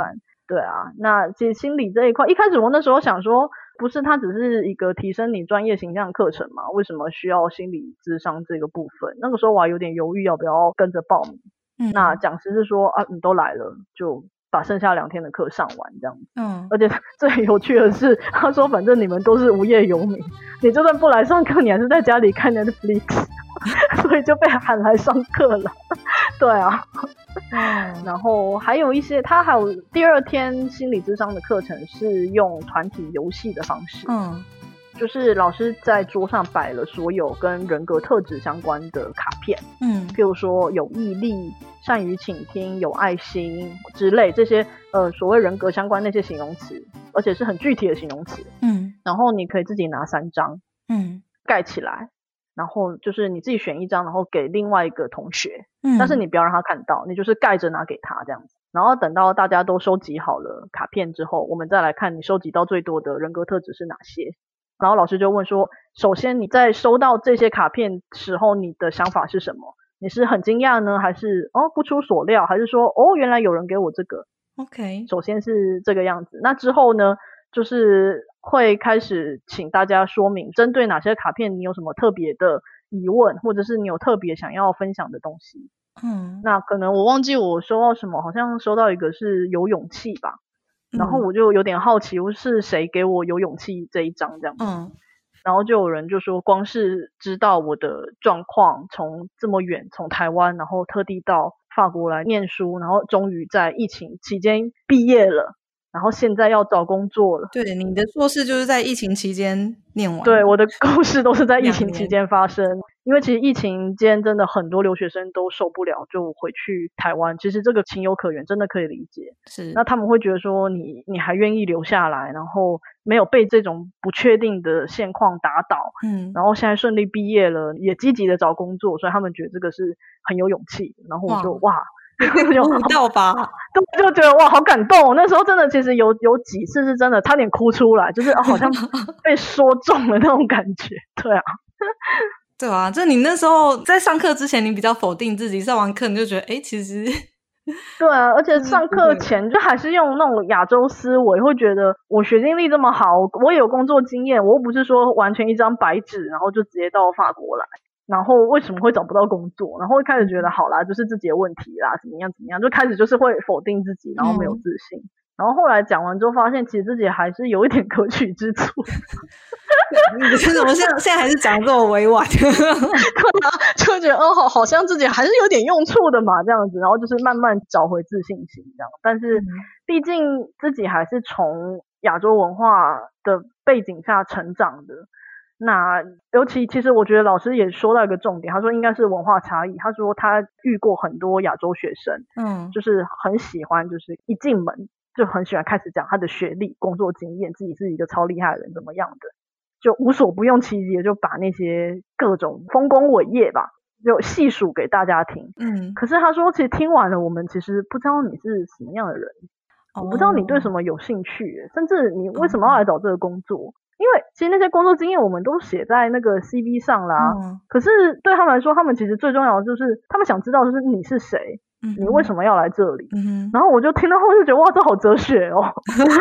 对啊，那其实心理这一块，一开始我那时候想说，不是它只是一个提升你专业形象的课程嘛？为什么需要心理咨商这个部分？那个时候我还有点犹豫要不要跟着报名。那讲师是说啊，你都来了，就把剩下2天的课上完这样子。而且最有趣的是，他说反正你们都是无业游民，你就算不来上课，你还是在家里看 Netflix， 所以就被喊来上课了。对啊。然后还有一些，他还有第2天心理咨商的课程是用团体游戏的方式。就是老师在桌上摆了所有跟人格特质相关的卡片，譬如说有毅力、善于倾听、有爱心之类这些所谓人格相关那些形容词，而且是很具体的形容词。然后你可以自己拿3张，盖起来，然后就是你自己选1张，然后给另外一个同学，但是你不要让他看到，你就是盖着拿给他这样子。然后等到大家都收集好了卡片之后，我们再来看你收集到最多的人格特质是哪些。然后老师就问说，首先你在收到这些卡片时候，你的想法是什么？你是很惊讶呢，还是不出所料，还是说原来有人给我这个 OK， 首先是这个样子。那之后呢，就是会开始请大家说明针对哪些卡片你有什么特别的疑问，或者是你有特别想要分享的东西。那可能我忘记我收到什么，好像收到一个是有勇气吧。然后我就有点好奇，是谁给我有勇气这一张这样子。然后就有人就说，光是知道我的状况，从这么远，从台湾，然后特地到法国来念书，然后终于在疫情期间毕业了，然后现在要找工作了。 对，你的硕士就是在疫情期间念完。 对，我的故事都是在疫情期间发生。因为其实疫情间真的很多留学生都受不了，就回去台湾。其实这个情有可原，真的可以理解。 是， 那他们会觉得说你还愿意留下来，然后没有被这种不确定的现况打倒，然后现在顺利毕业了，也积极的找工作，所以他们觉得这个是很有勇气。然后我就哇有舞蹈吧， 就觉得哇好感动。那时候真的其实有几次是真的差点哭出来，就是好像被说中了那种感觉。对啊。 对啊，就你那时候在上课之前你比较否定自己，上完课你就觉得其实对啊，而且上课前就还是用那种亚洲思维，会觉得我学经历这么好，我也有工作经验，我又不是说完全一张白纸然后就直接到法国来，然后为什么会找不到工作，然后一开始觉得好啦，就是自己的问题啦，怎么样，就开始就是会否定自己，然后没有自信。然后后来讲完之后发现其实自己还是有一点可取之处。 你怎么现在还是讲这么委婉？ 对啊，就会觉得好像自己还是有点用处的嘛，这样子，然后就是慢慢找回自信心这样。但是毕竟自己还是从亚洲文化的背景下成长的，那尤其其实我觉得老师也说到一个重点，他说应该是文化差异。他说他遇过很多亚洲学生，就是很喜欢，就是一进门就很喜欢开始讲他的学历、工作经验，自己是一个超厉害的人怎么样的，就无所不用其极的就把那些各种丰功伟业吧就细数给大家听。可是他说其实听完了，我们其实不知道你是什么样的人，我不知道你对什么有兴趣，甚至你为什么要来找这个工作。因为其实那些工作经验我们都写在那个 CV 上啦，可是对他们来说，他们其实最重要的就是他们想知道就是你是谁，你为什么要来这里。然后我就听到后就觉得哇，这好哲学哦。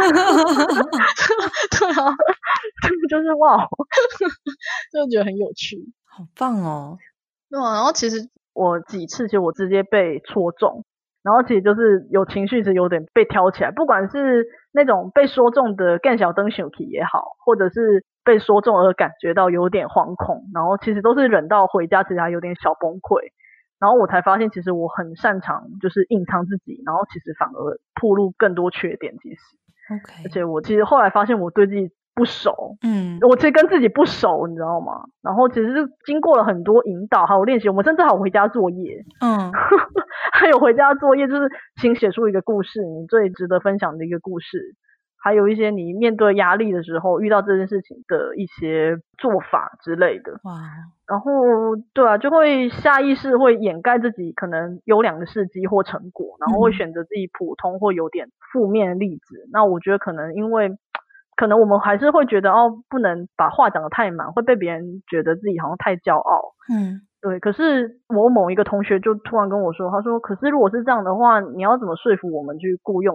对啊，就是哇，就觉得很有趣， 好棒哦。 对啊，然后其实我几次其实我直接被戳中，然后其实就是有情绪是有点被挑起来，不管是那种被说中的更小灯小体也好，或者是被说中而感觉到有点惶恐，然后其实都是忍到回家其实还有点小崩溃。然后我才发现其实我很擅长就是隐藏自己，然后其实反而暴露更多缺点其实。 Okay. 而且我其实后来发现我对自己不熟，我其实跟自己不熟你知道吗？然后其实是经过了很多引导还有练习，我们甚至还有回家作业，还有回家作业就是请写出一个故事，你最值得分享的一个故事，还有一些你面对压力的时候遇到这件事情的一些做法之类的。 哇， 然后对啊，就会下意识会掩盖自己可能优良的事迹或成果，然后会选择自己普通或有点负面的例子。那我觉得可能因为可能我们还是会觉得不能把话讲得太满，会被别人觉得自己好像太骄傲。对，可是我某一个同学就突然跟我说，他说可是如果是这样的话，你要怎么说服我们去雇佣你？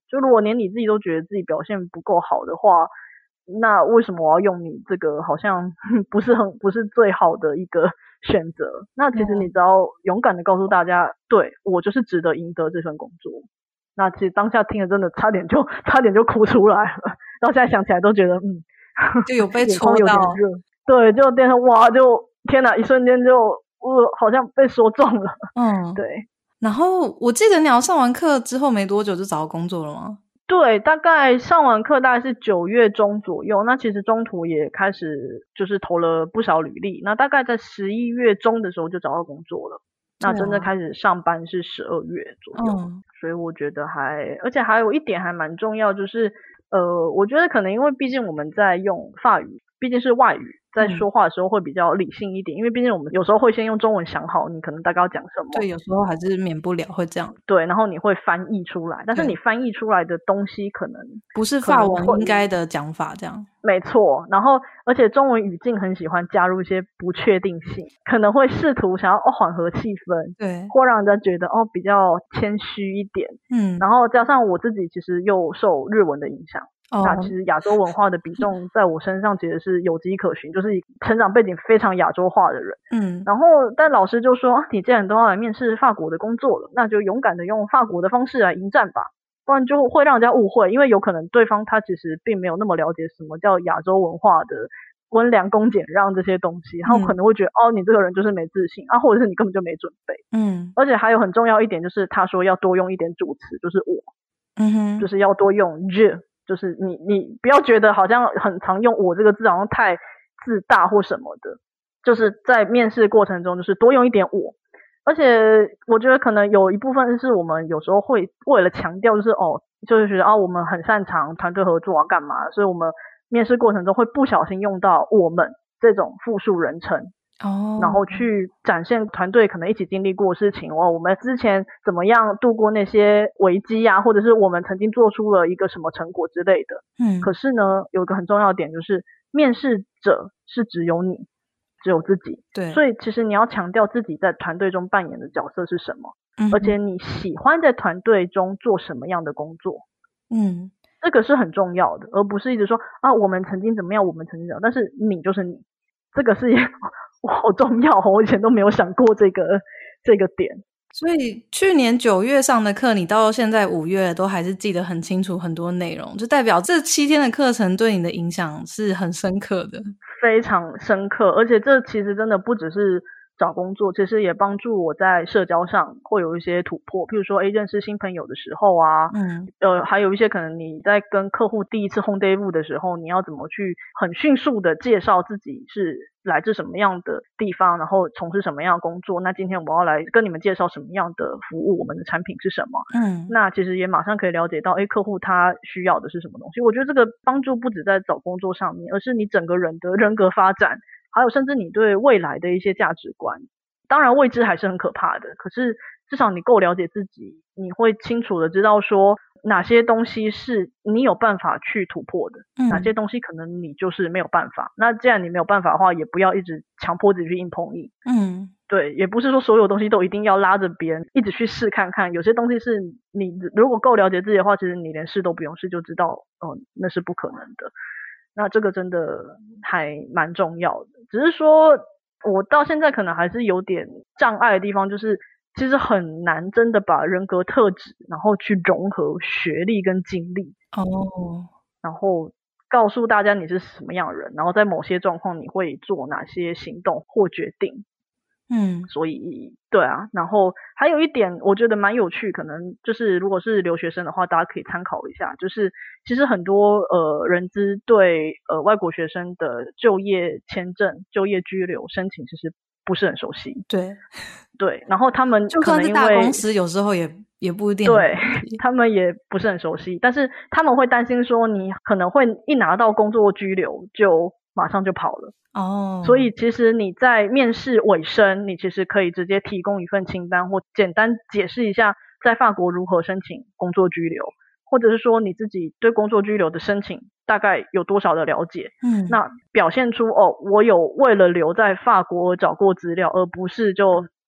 就如果连你自己都觉得自己表现不够好的话，那为什么我要用你这个好像不是最好的一个选择？那其实你只要勇敢的告诉大家，对，我就是值得赢得这份工作。那其实当下听了真的差点就哭出来了，到现在想起来都觉得就有被戳到， 对，就变成哇，就天哪，一瞬间就好像被说中了。对。 然后我记得你要上完课之后没多久就找到工作了吗？ 对，大概上完课大概是9月中左右，那其实中途也开始就是投了不少履历，那大概在11月中的时候就找到工作了，那真正开始上班是12月左右。所以我觉得而且还有一点还蛮重要，就是我觉得可能因为毕竟我们在用法语，毕竟是外语，在说话的时候会比较理性一点，因为毕竟我们有时候会先用中文想好你可能大概要讲什么。 对，有时候还是免不了会这样。 对，然后你会翻译出来，但是你翻译出来的东西可能不是法文应该的讲法，这样。 没错，然后而且中文语境很喜欢加入一些不确定性，可能会试图想要缓和气氛， 对， 或让人家觉得比较谦虚一点。然后加上我自己其实又受日文的影响。那其实亚洲文化的比重在我身上其实是有迹可循，就是成长背景非常亚洲化的人。然后但老师就说你既然都要来面试法国的工作了，那就勇敢的用法国的方式来迎战吧，不然就会让人家误会，因为有可能对方他其实并没有那么了解什么叫亚洲文化的温良恭俭让这些东西，他可能会觉得你这个人就是没自信啊，或者是你根本就没准备。而且还有很重要一点就是他说要多用一点主词，就是我，就是要多用 je，就是你不要觉得好像很常用我这个字好像太自大或什么的，就是在面试过程中就是多用一点我。而且我觉得可能有一部分是我们有时候会为了强调就是觉得我们很擅长团队合作干嘛，所以我们面试过程中会不小心用到我们这种复数人称。然后去展现团队可能一起经历过的事情，我们之前怎么样度过那些危机啊，或者是我们曾经做出了一个什么成果之类的。可是呢有一个很重要的点，就是面试者是只有你，只有自己。 对， 所以其实你要强调自己在团队中扮演的角色是什么，而且你喜欢在团队中做什么样的工作。这个是很重要的，而不是一直说我们曾经怎么样，我们曾经怎么样，但是你就是你，这个是好重要我以前都没有想过这个点。 所以去年9月上的课，你到现在5月都还是记得很清楚很多内容，就代表这7天的课程对你的影响是很深刻的。 非常深刻，而且这其实真的不只是找工作，其实也帮助我在社交上会有一些突破，譬如说认识新朋友的时候啊，还有一些可能你在跟客户第一次 home debut 的时候，你要怎么去很迅速的介绍自己是来自什么样的地方，然后从事什么样的工作，那今天我们要来跟你们介绍什么样的服务，我们的产品是什么。那其实也马上可以了解到客户他需要的是什么东西。我觉得这个帮助不止在找工作上面，而是你整个人的人格发展，还有甚至你对未来的一些价值观。当然未知还是很可怕的，可是至少你够了解自己，你会清楚的知道说哪些东西是你有办法去突破的，哪些东西可能你就是没有办法。那既然你没有办法的话，也不要一直强迫自己去硬碰硬。对，也不是说所有东西都一定要拉着别人一直去试看看，有些东西是你如果够了解自己的话，其实你连试都不用试就知道那是不可能的。那这个真的还蛮重要的，只是说我到现在可能还是有点障碍的地方，就是其实很难真的把人格特质然后去融合学历跟经历然后告诉大家你是什么样的人，然后在某些状况你会做哪些行动或决定。所以对啊，然后还有一点我觉得蛮有趣，可能就是如果是留学生的话大家可以参考一下，就是其实很多人资对外国学生的就业签证、就业居留申请其实不是很熟悉。对，然后他们就算是大公司有时候也不一定， 对，他们也不是很熟悉，但是他们会担心说你可能会一拿到工作居留就马上就跑了。所以其实你在面试尾声，你其实可以直接提供一份清单，或简单解释一下在法国如何申请工作居留，或者是说你自己对工作居留的申请大概有多少的了解。那表现出我有为了留在法国而找过资料，而不是就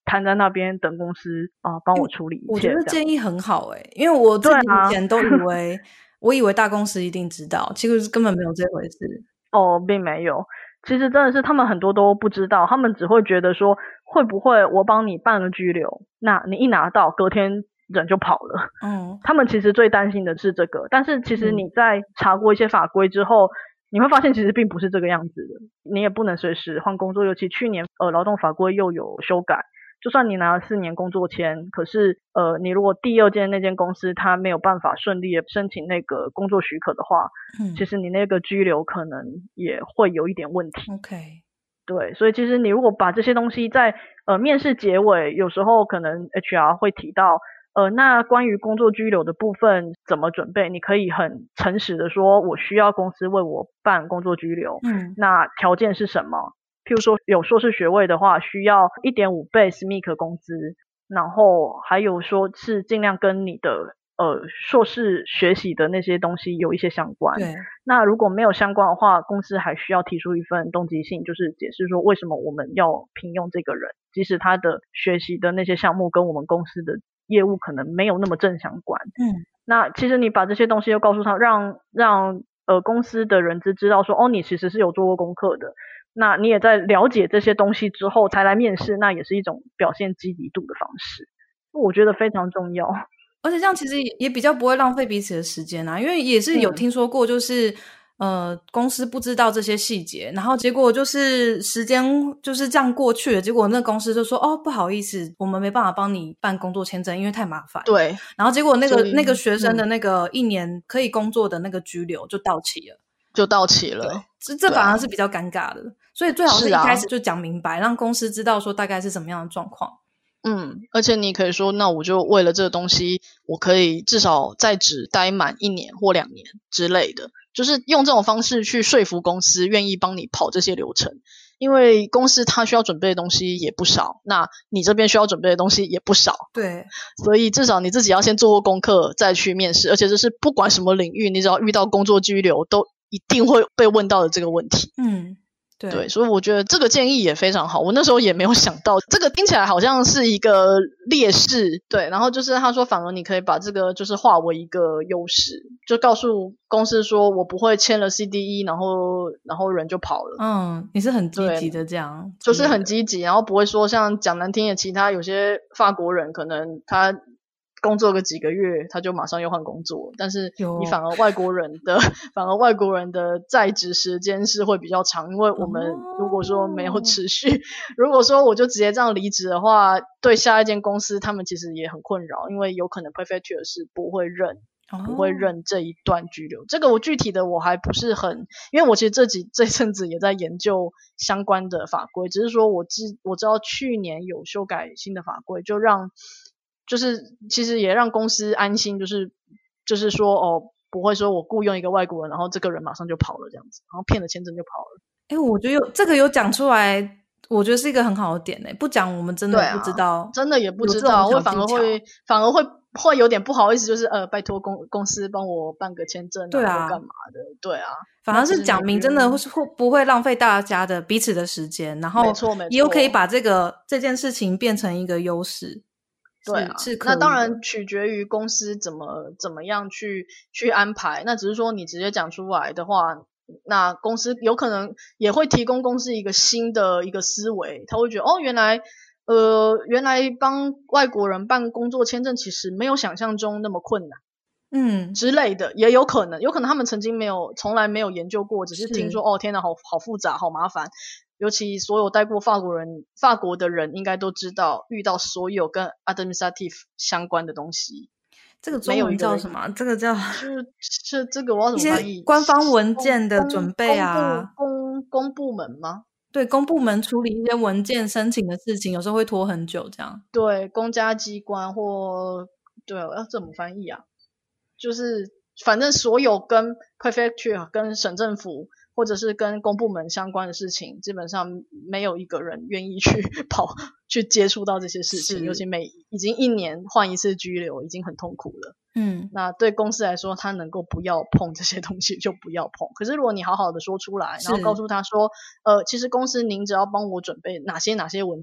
瘫在那边等公司帮我处理一切。 我觉得建议很好因为我自己以前都以为我以为大公司一定知道，其实根本没有这回事。 并没有。其实真的是他们很多都不知道，他们只会觉得说会不会我帮你办了居留，那你一拿到隔天人就跑了。他们其实最担心的是这个，但是其实你在查过一些法规之后，你会发现其实并不是这个样子的。你也不能随时换工作，尤其去年劳动法规又有修改，就算你拿了4年工作签，可是你如果第二间那间公司它没有办法顺利的申请那个工作许可的话，其实你那个居留可能也会有一点问题。 OK， 对，所以其实你如果把这些东西在面试结尾，有时候可能 HR 会提到那关于工作居留的部分怎么准备，你可以很诚实的说我需要公司为我办工作居留，那条件是什么？譬如说有硕士学位的话需要 1.5 倍 SMIC 工资，然后还有说是尽量跟你的硕士学习的那些东西有一些相关。 对， 那如果没有相关的话，公司还需要提出一份动机信，就是解释说为什么我们要聘用这个人，即使他的学习的那些项目跟我们公司的业务可能没有那么正相关。那其实你把这些东西又告诉他，让公司的人知道说你其实是有做过功课的，那你也在了解这些东西之后才来面试，那也是一种表现积极度的方式，我觉得非常重要。 而且这样其实也比较不会浪费彼此的时间因为也是有听说过就是公司不知道这些细节，然后结果就是时间就是这样过去了，结果那公司就说不好意思，我们没办法帮你办工作签证，因为太麻烦。 对， 然后结果那个学生的那个1年可以工作的那个居留就到期了。这反而是比较尴尬的，所以最好是一开始就讲明白，让公司知道说大概是什么样的状况。 而且你可以说那我就为了这个东西我可以至少在职待满1年或2年之类的，就是用这种方式去说服公司愿意帮你跑这些流程，因为公司它需要准备的东西也不少，那你这边需要准备的东西也不少。 对， 所以至少你自己要先做过功课再去面试，而且这是不管什么领域你只要遇到工作居留都一定会被问到的这个问题。对，所以我觉得这个建议也非常好，我那时候也没有想到，这个听起来好像是一个劣势。对，然后就是他说反而你可以把这个就是化为一个优势，就告诉公司说我不会签了 CDE 然后人就跑了。 你是很积极的这样， 就是很积极，然后不会说像讲难听的其他有些法国人可能他工作个几个月他就马上又换工作，但是你反而外国人的在职时间是会比较长，因为我们如果说没有持续如果说我就直接这样离职的话，对下一间公司他们其实也很困扰，因为有可能 Prefecture 是不会认这一段居留。这个我具体的我还不是很，因为我其实这阵子也在研究相关的法规，只是说我知道去年有修改新的法规，就是其实也让公司安心，就是说不会说我雇佣一个外国人然后这个人马上就跑了这样子，然后骗了签证就跑了。 我觉得这个有讲出来，我觉得是一个很好的点不讲我们真的不知道， 真的也不知道，反而会有点不好意思，就是拜托公司帮我办个签证或干嘛的。对啊， 反而是讲明真的不会浪费大家的彼此的时间，然后也有可以把这件事情变成一个优势。 对啊，那当然取决于公司怎么样去安排，那只是说你直接讲出来的话，那公司有可能也会提供公司一个新的一个思维，他会觉得原来帮外国人办工作签证其实没有想象中那么困难之类的，也有可能他们从来没有研究过，只是听说天哪好复杂好麻烦，尤其所有待过法国的人应该都知道，遇到所有跟 administrative 相关的东西， 这个中文叫什么？这个叫是这个我要怎么翻译？ 一些官方文件的准备公部门吗？ 对，公部门处理一些文件申请的事情有时候会拖很久这样。 对，公家机关或要怎么翻译啊？就是反正所有跟 prefecture 跟省政府或者是跟公部门相关的事情，基本上没有一个人愿意去接触到这些事情，尤其已经1年换一次居留已经很痛苦了。那对公司来说他能够不要碰这些东西就不要碰，可是如果你好好的说出来，然后告诉他说其实公司您只要帮我准备哪些文件，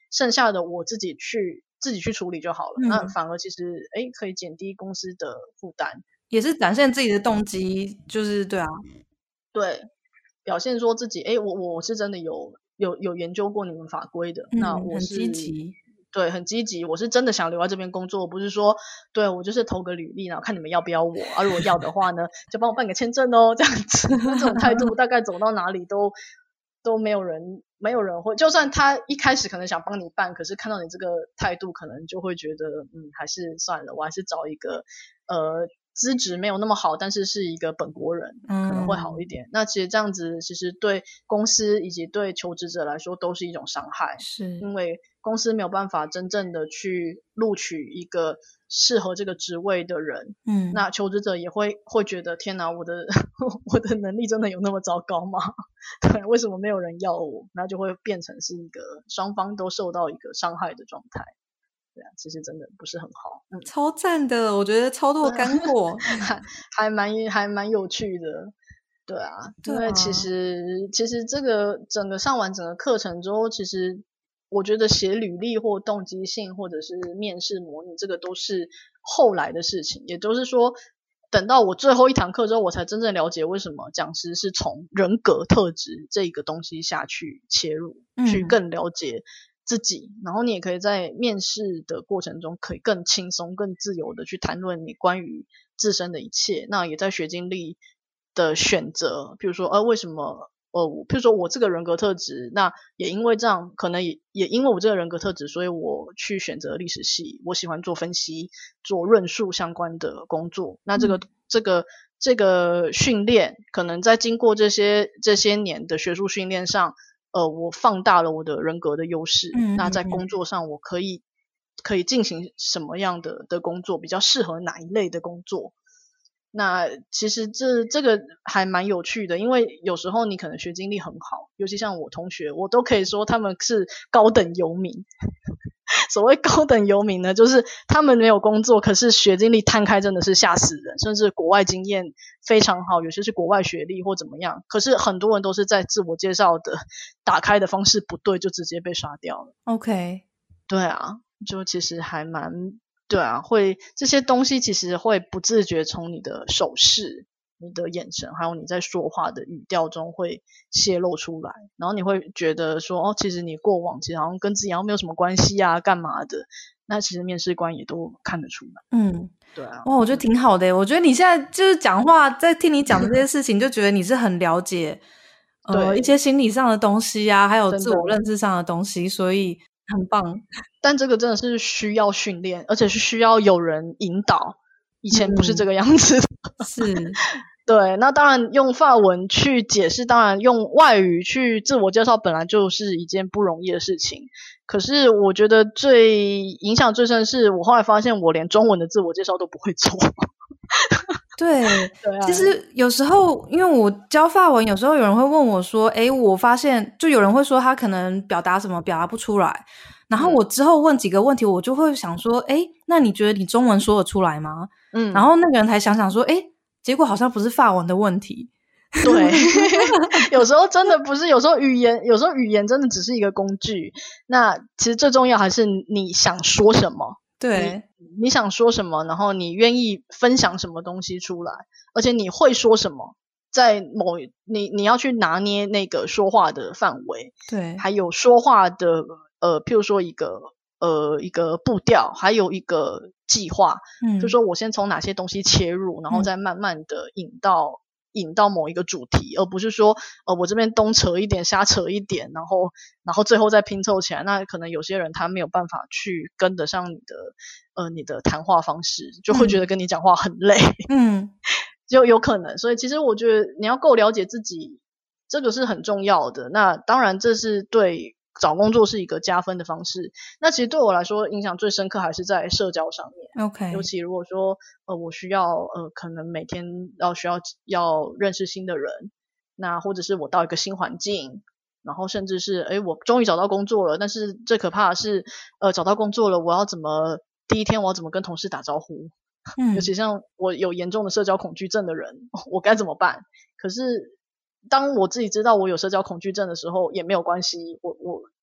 剩下的我自己去处理就好了。那反而其实可以减低公司的负担， 也是展现自己的动机，就是对啊， 对，表现说自己我是真的有研究过你们法规的，那我是很积极。 对，很积极，我是真的想留在这边工作，不是说对我就是投个履历，然后看你们要不要我啊，如果要的话呢，就帮我办个签证哦，这样子。那这种态度大概走到哪里都没有人会，就算他一开始可能想帮你办，可是看到你这个态度，可能就会觉得还是算了，我还是找一个资质没有那么好，但是是一个本国人，可能会好一点。那其实这样子其实对公司以及对求职者来说都是一种伤害， 是因为公司没有办法真正的去录取一个适合这个职位的人，那求职者也会觉得天哪，我的能力真的有那么糟糕吗？对，为什么没有人要我？那就会变成是一个双方都受到一个伤害的状态。对啊，其实真的不是很好。 超赞的，我觉得超多干货， 还蛮有趣的。对啊，因为其实这个整个上完整个课程之后，其实我觉得写履历或动机信或者是面试模拟，这个都是后来的事情。也就是说，等到我最后一堂课之后，我才真正了解为什么讲师是从人格特质这个东西下去切入，去更了解自己，然后你也可以在面试的过程中可以更轻松更自由的去谈论你关于自身的一切。那也在学经历的选择，比如说为什么譬如说我这个人格特质，那也因为这样，可能也因为我这个人格特质，所以我去选择历史系，我喜欢做分析做论述相关的工作。那这个训练可能在经过这些年的学术训练上我放大了我的人格的优势，那在工作上我可以进行什么样的工作，比较适合哪一类的工作。那其实这个还蛮有趣的，因为有时候你可能学经历很好，尤其像我同学，我都可以说他们是高等游民。所谓高等游民呢，就是他们没有工作，可是学经历摊开真的是吓死人，甚至国外经验非常好，有些是国外学历或怎么样，可是很多人都是在自我介绍的打开的方式不对，就直接被刷掉了。 OK， 对啊，就其实还蛮对啊，会这些东西其实会不自觉从你的手势、你的眼神还有你在说话的语调中会泄露出来，然后你会觉得说其实你过往其实好像跟自己好像没有什么关系啊干嘛的，那其实面试官也都看得出来。对啊， 哇，我觉得挺好的。我觉得你现在就是讲话在听你讲这些事情就觉得你是很了解一些心理上的东西啊，还有自我认知上的东西，所以很棒。 但这个真的是需要训练，而且是需要有人引导，以前不是这个样子的。 是对，那当然用法文去解释，当然用外语去自我介绍本来就是一件不容易的事情，可是我觉得最影响最深的是我后来发现我连中文的自我介绍都不会做。 对啊， 其实有时候因为我教法文，有时候有人会问我说我发现就有人会说他可能表达什么表达不出来，然后我之后问几个问题，我就会想说那你觉得你中文说得出来吗？然后那个人才想说结果好像不是法文的问题。 对有时候真的不是，有时候语言真的只是一个工具，那其实最重要还是你想说什么。 对， 你想说什么，然后你愿意分享什么东西出来，而且你会说什么，在你要去拿捏那个说话的范围， 对， 还有说话的譬如说一个步调，还有一个计划，就说我先从哪些东西切入，然后再慢慢的引到某一个主题，而不是说我这边东扯一点瞎扯一点，然后最后再拼凑起来，那可能有些人他没有办法去跟得上你的谈话方式，就会觉得跟你讲话很累。就有可能。所以其实我觉得你要够了解自己，这个是很重要的。那当然这是对找工作是一个加分的方式，那其实对我来说影响最深刻还是在社交上面。 OK， 尤其如果说我需要可能每天要认识新的人，那或者是我到一个新环境，然后甚至是我终于找到工作了，但是最可怕的是找到工作了，第一天我要怎么跟同事打招呼？尤其像我有严重的社交恐惧症的人，我该怎么办？可是当我自己知道我有社交恐惧症的时候也没有关系，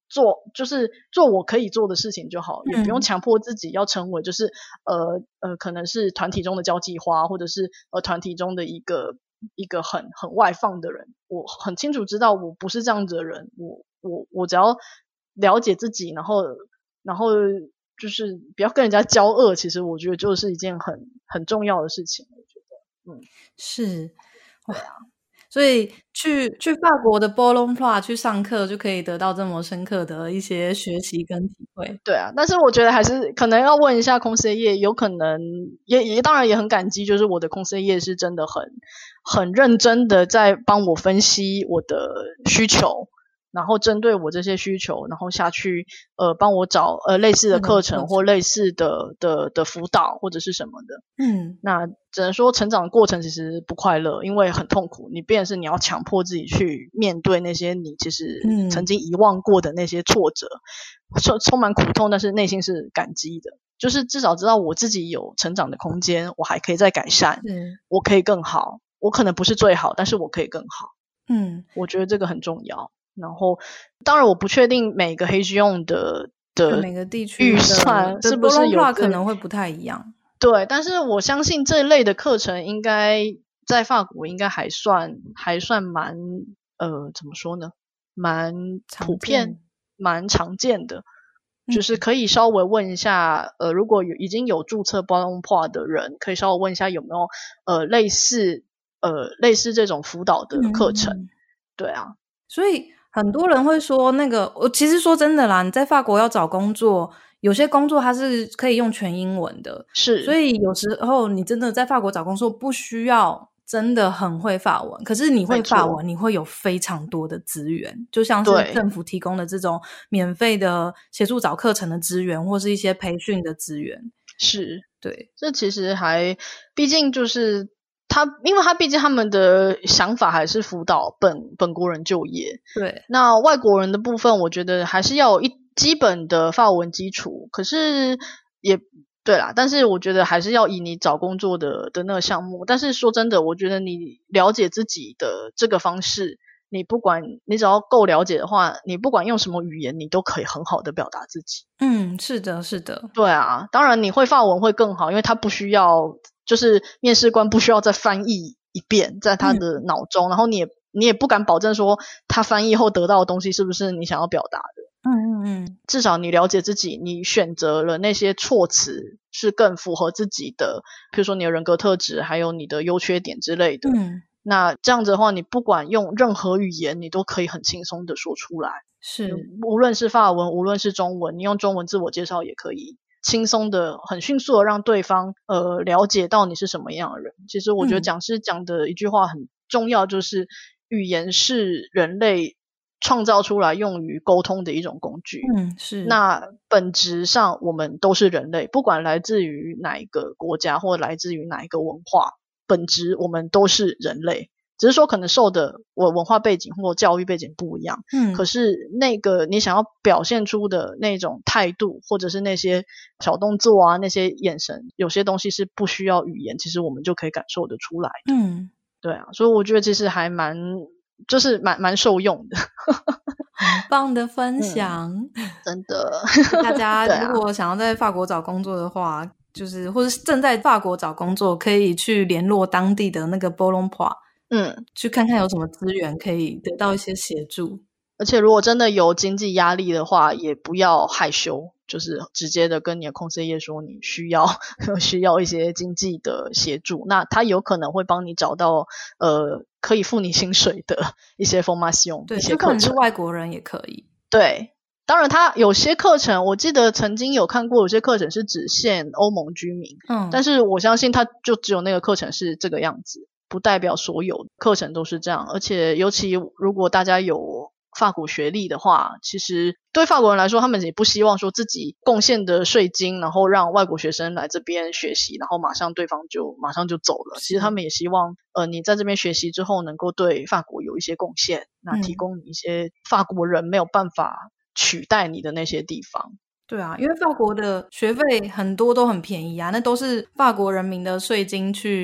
就是做我可以做的事情就好，也不用强迫自己要成为就是可能是团体中的交际花，或者是团体中的一个很外放的人。我很清楚知道我不是这样子的人，我只要了解自己，然后就是不要跟人家交恶，其实我觉得就是一件很重要的事情，我觉得是哇。所以去法国的 Boulogne-Park 去上课就可以得到这么深刻的一些学习跟体会。 对啊，但是我觉得还是可能要问一下conseiller，有可能也当然也很感激，就是我的conseiller是真的很认真的在帮我分析我的需求，然后针对我这些需求，然后下去帮我找类似的课程或类似的辅导或者是什么的。那只能说成长的过程其实不快乐，因为很痛苦，你变成是你要强迫自己去面对那些你其实曾经遗忘过的那些挫折，充满苦痛，但是内心是感激的，就是至少知道我自己有成长的空间，我还可以再改善，我可以更好，我可能不是最好，但是我可以更好。我觉得这个很重要。然后当然我不确定每个黑熊用的每个地区预算是不是有可能会不太一样。 对，但是我相信这一类的课程应该在法国应该还算蛮怎么说呢，蛮普遍蛮常见的，就是可以稍微问一下如果已经有注册 Boulogne-Park 的人，可以稍微问一下有没有类似这种辅导的课程。对啊， 所以很多人会说我其实说真的啦，你在法国要找工作，有些工作它是可以用全英文的， 是， 所以有时候你真的在法国找工作不需要真的很会法文，可是你会法文，你会有非常多的资源，就像是政府提供的这种免费的协助找课程的资源，或是一些培训的资源。 是， 对， 这其实毕竟就是因为毕竟他们的想法还是辅导本国人就业。 对， 那外国人的部分我觉得还是要有基本的法文基础，可是也对啦，但是我觉得还是要以你找工作的那个项目。但是说真的，我觉得你了解自己的这个方式，你只要够了解的话，你不管用什么语言，你都可以很好的表达自己。 是的是的。 对啊，当然你会法文会更好，因为他不需要，就是面试官不需要再翻译一遍在他的脑中，然后你也不敢保证说他翻译后得到的东西是不是你想要表达的。至少你了解自己，你选择了那些措辞是更符合自己的，比如说你的人格特质还有你的优缺点之类的。那这样子的话，你不管用任何语言，你都可以很轻松的说出来。 是， 无论是法文，无论是中文，你用中文自我介绍也可以轻松的很迅速的让对方了解到你是什么样的人。其实我觉得讲师讲的一句话很重要，就是语言是人类创造出来用于沟通的一种工具。 是。 那本质上我们都是人类，不管来自于哪一个国家或来自于哪一个文化，本质我们都是人类，只是说可能受的文化背景或教育背景不一样。可是那个你想要表现出的那种态度，或者是那些小动作啊，那些眼神，有些东西是不需要语言，其实我们就可以感受得出来的。对啊，所以我觉得其实还蛮受用的。 很棒的分享。 真的。 大家如果想要在法国找工作的话，就是或是正在法国找工作，可以去联络当地的那个 Boulogne-Park，去看看有什么资源可以得到一些协助。 而且如果真的有经济压力的话，也不要害羞，就是直接的跟你的conseiller说你需要一些经济的协助，那他有可能会帮你找到可以付你薪水的一些 formation， 对， 一些课程。 就可能是外国人也可以。 对，当然他有些课程我记得曾经有看过，有些课程是只限欧盟居民，但是我相信他就只有那个课程是这个样子，不代表所有课程都是这样。而且尤其如果大家有法国学历的话，其实对法国人来说，他们也不希望说自己贡献的税金然后让外国学生来这边学习，然后对方马上就走了。其实他们也希望你在这边学习之后能够对法国有一些贡献，那提供你一些法国人没有办法取代你的那些地方。 对啊，因为法国的学费很多都很便宜啊，那都是法国人民的税金去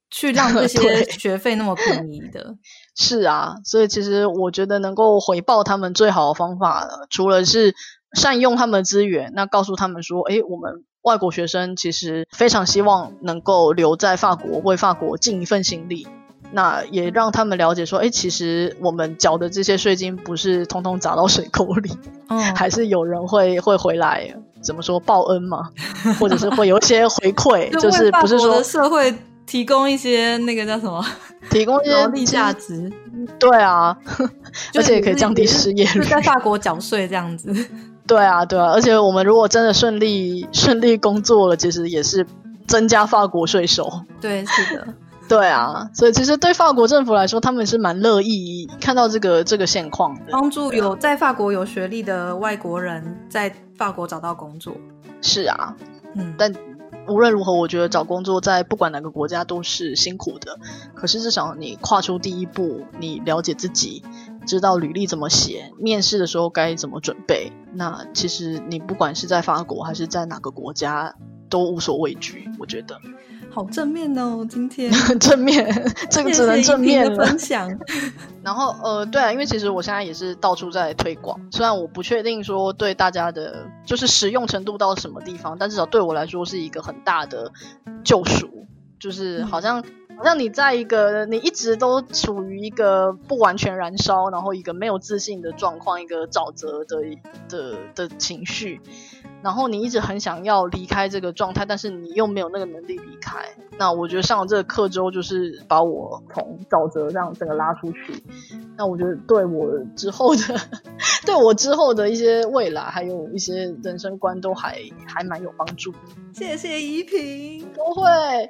去让这些学费那么便宜的。 是啊，所以其实我觉得能够回报他们最好的方法呢，除了是善用他们的资源，那告诉他们说我们外国学生其实非常希望能够留在法国，为法国尽一份心力，那也让他们了解说其实我们缴的这些税金不是通通砸到水沟里，还是有人会回来怎么说报恩嘛，或者是会有一些回馈就是不是说为法国的社会提供一些那个叫什么， 提供一些劳力价值。 对啊而且也可以降低失业率， 是在法国缴税这样子。 对啊，而且我们如果真的顺利工作了，其实也是增加法国税收。 对，是的。 对啊，所以其实对法国政府来说，他们是蛮乐意看到这个现况的， 帮助有在法国有学历的外国人在法国找到工作。 是啊，但无论如何，我觉得找工作在不管哪个国家都是辛苦的，可是至少你跨出第一步，你了解自己，知道履历怎么写，面试的时候该怎么准备，那其实你不管是在法国还是在哪个国家都无所畏惧，我觉得。 好正面哦，今天正面，这个只能正面了。 谢谢分享。 然后对啊，因为其实我现在也是到处在推广，虽然我不确定说对大家的就是实用程度到什么地方，但至少对我来说是一个很大的救赎，就是好像你在一个你一直都处于一个不完全燃烧，然后一个没有自信的状况，一个沼泽的情绪，然后你一直很想要离开这个状态，但是你又没有那个能力离开。那我觉得上了这个课之后，就是把我从沼泽这样整个拉出去。那我觉得对我之后的一些未来，还有一些人生观都还蛮有帮助。 谢谢怡萍。 不会。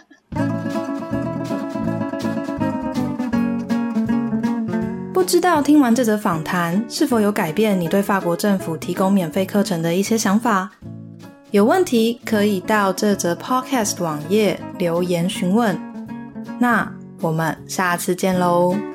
不知道听完这则访谈是否有改变你对法国政府提供免费课程的一些想法？有问题可以到这则 podcast 网页留言询问。那我们下次见咯。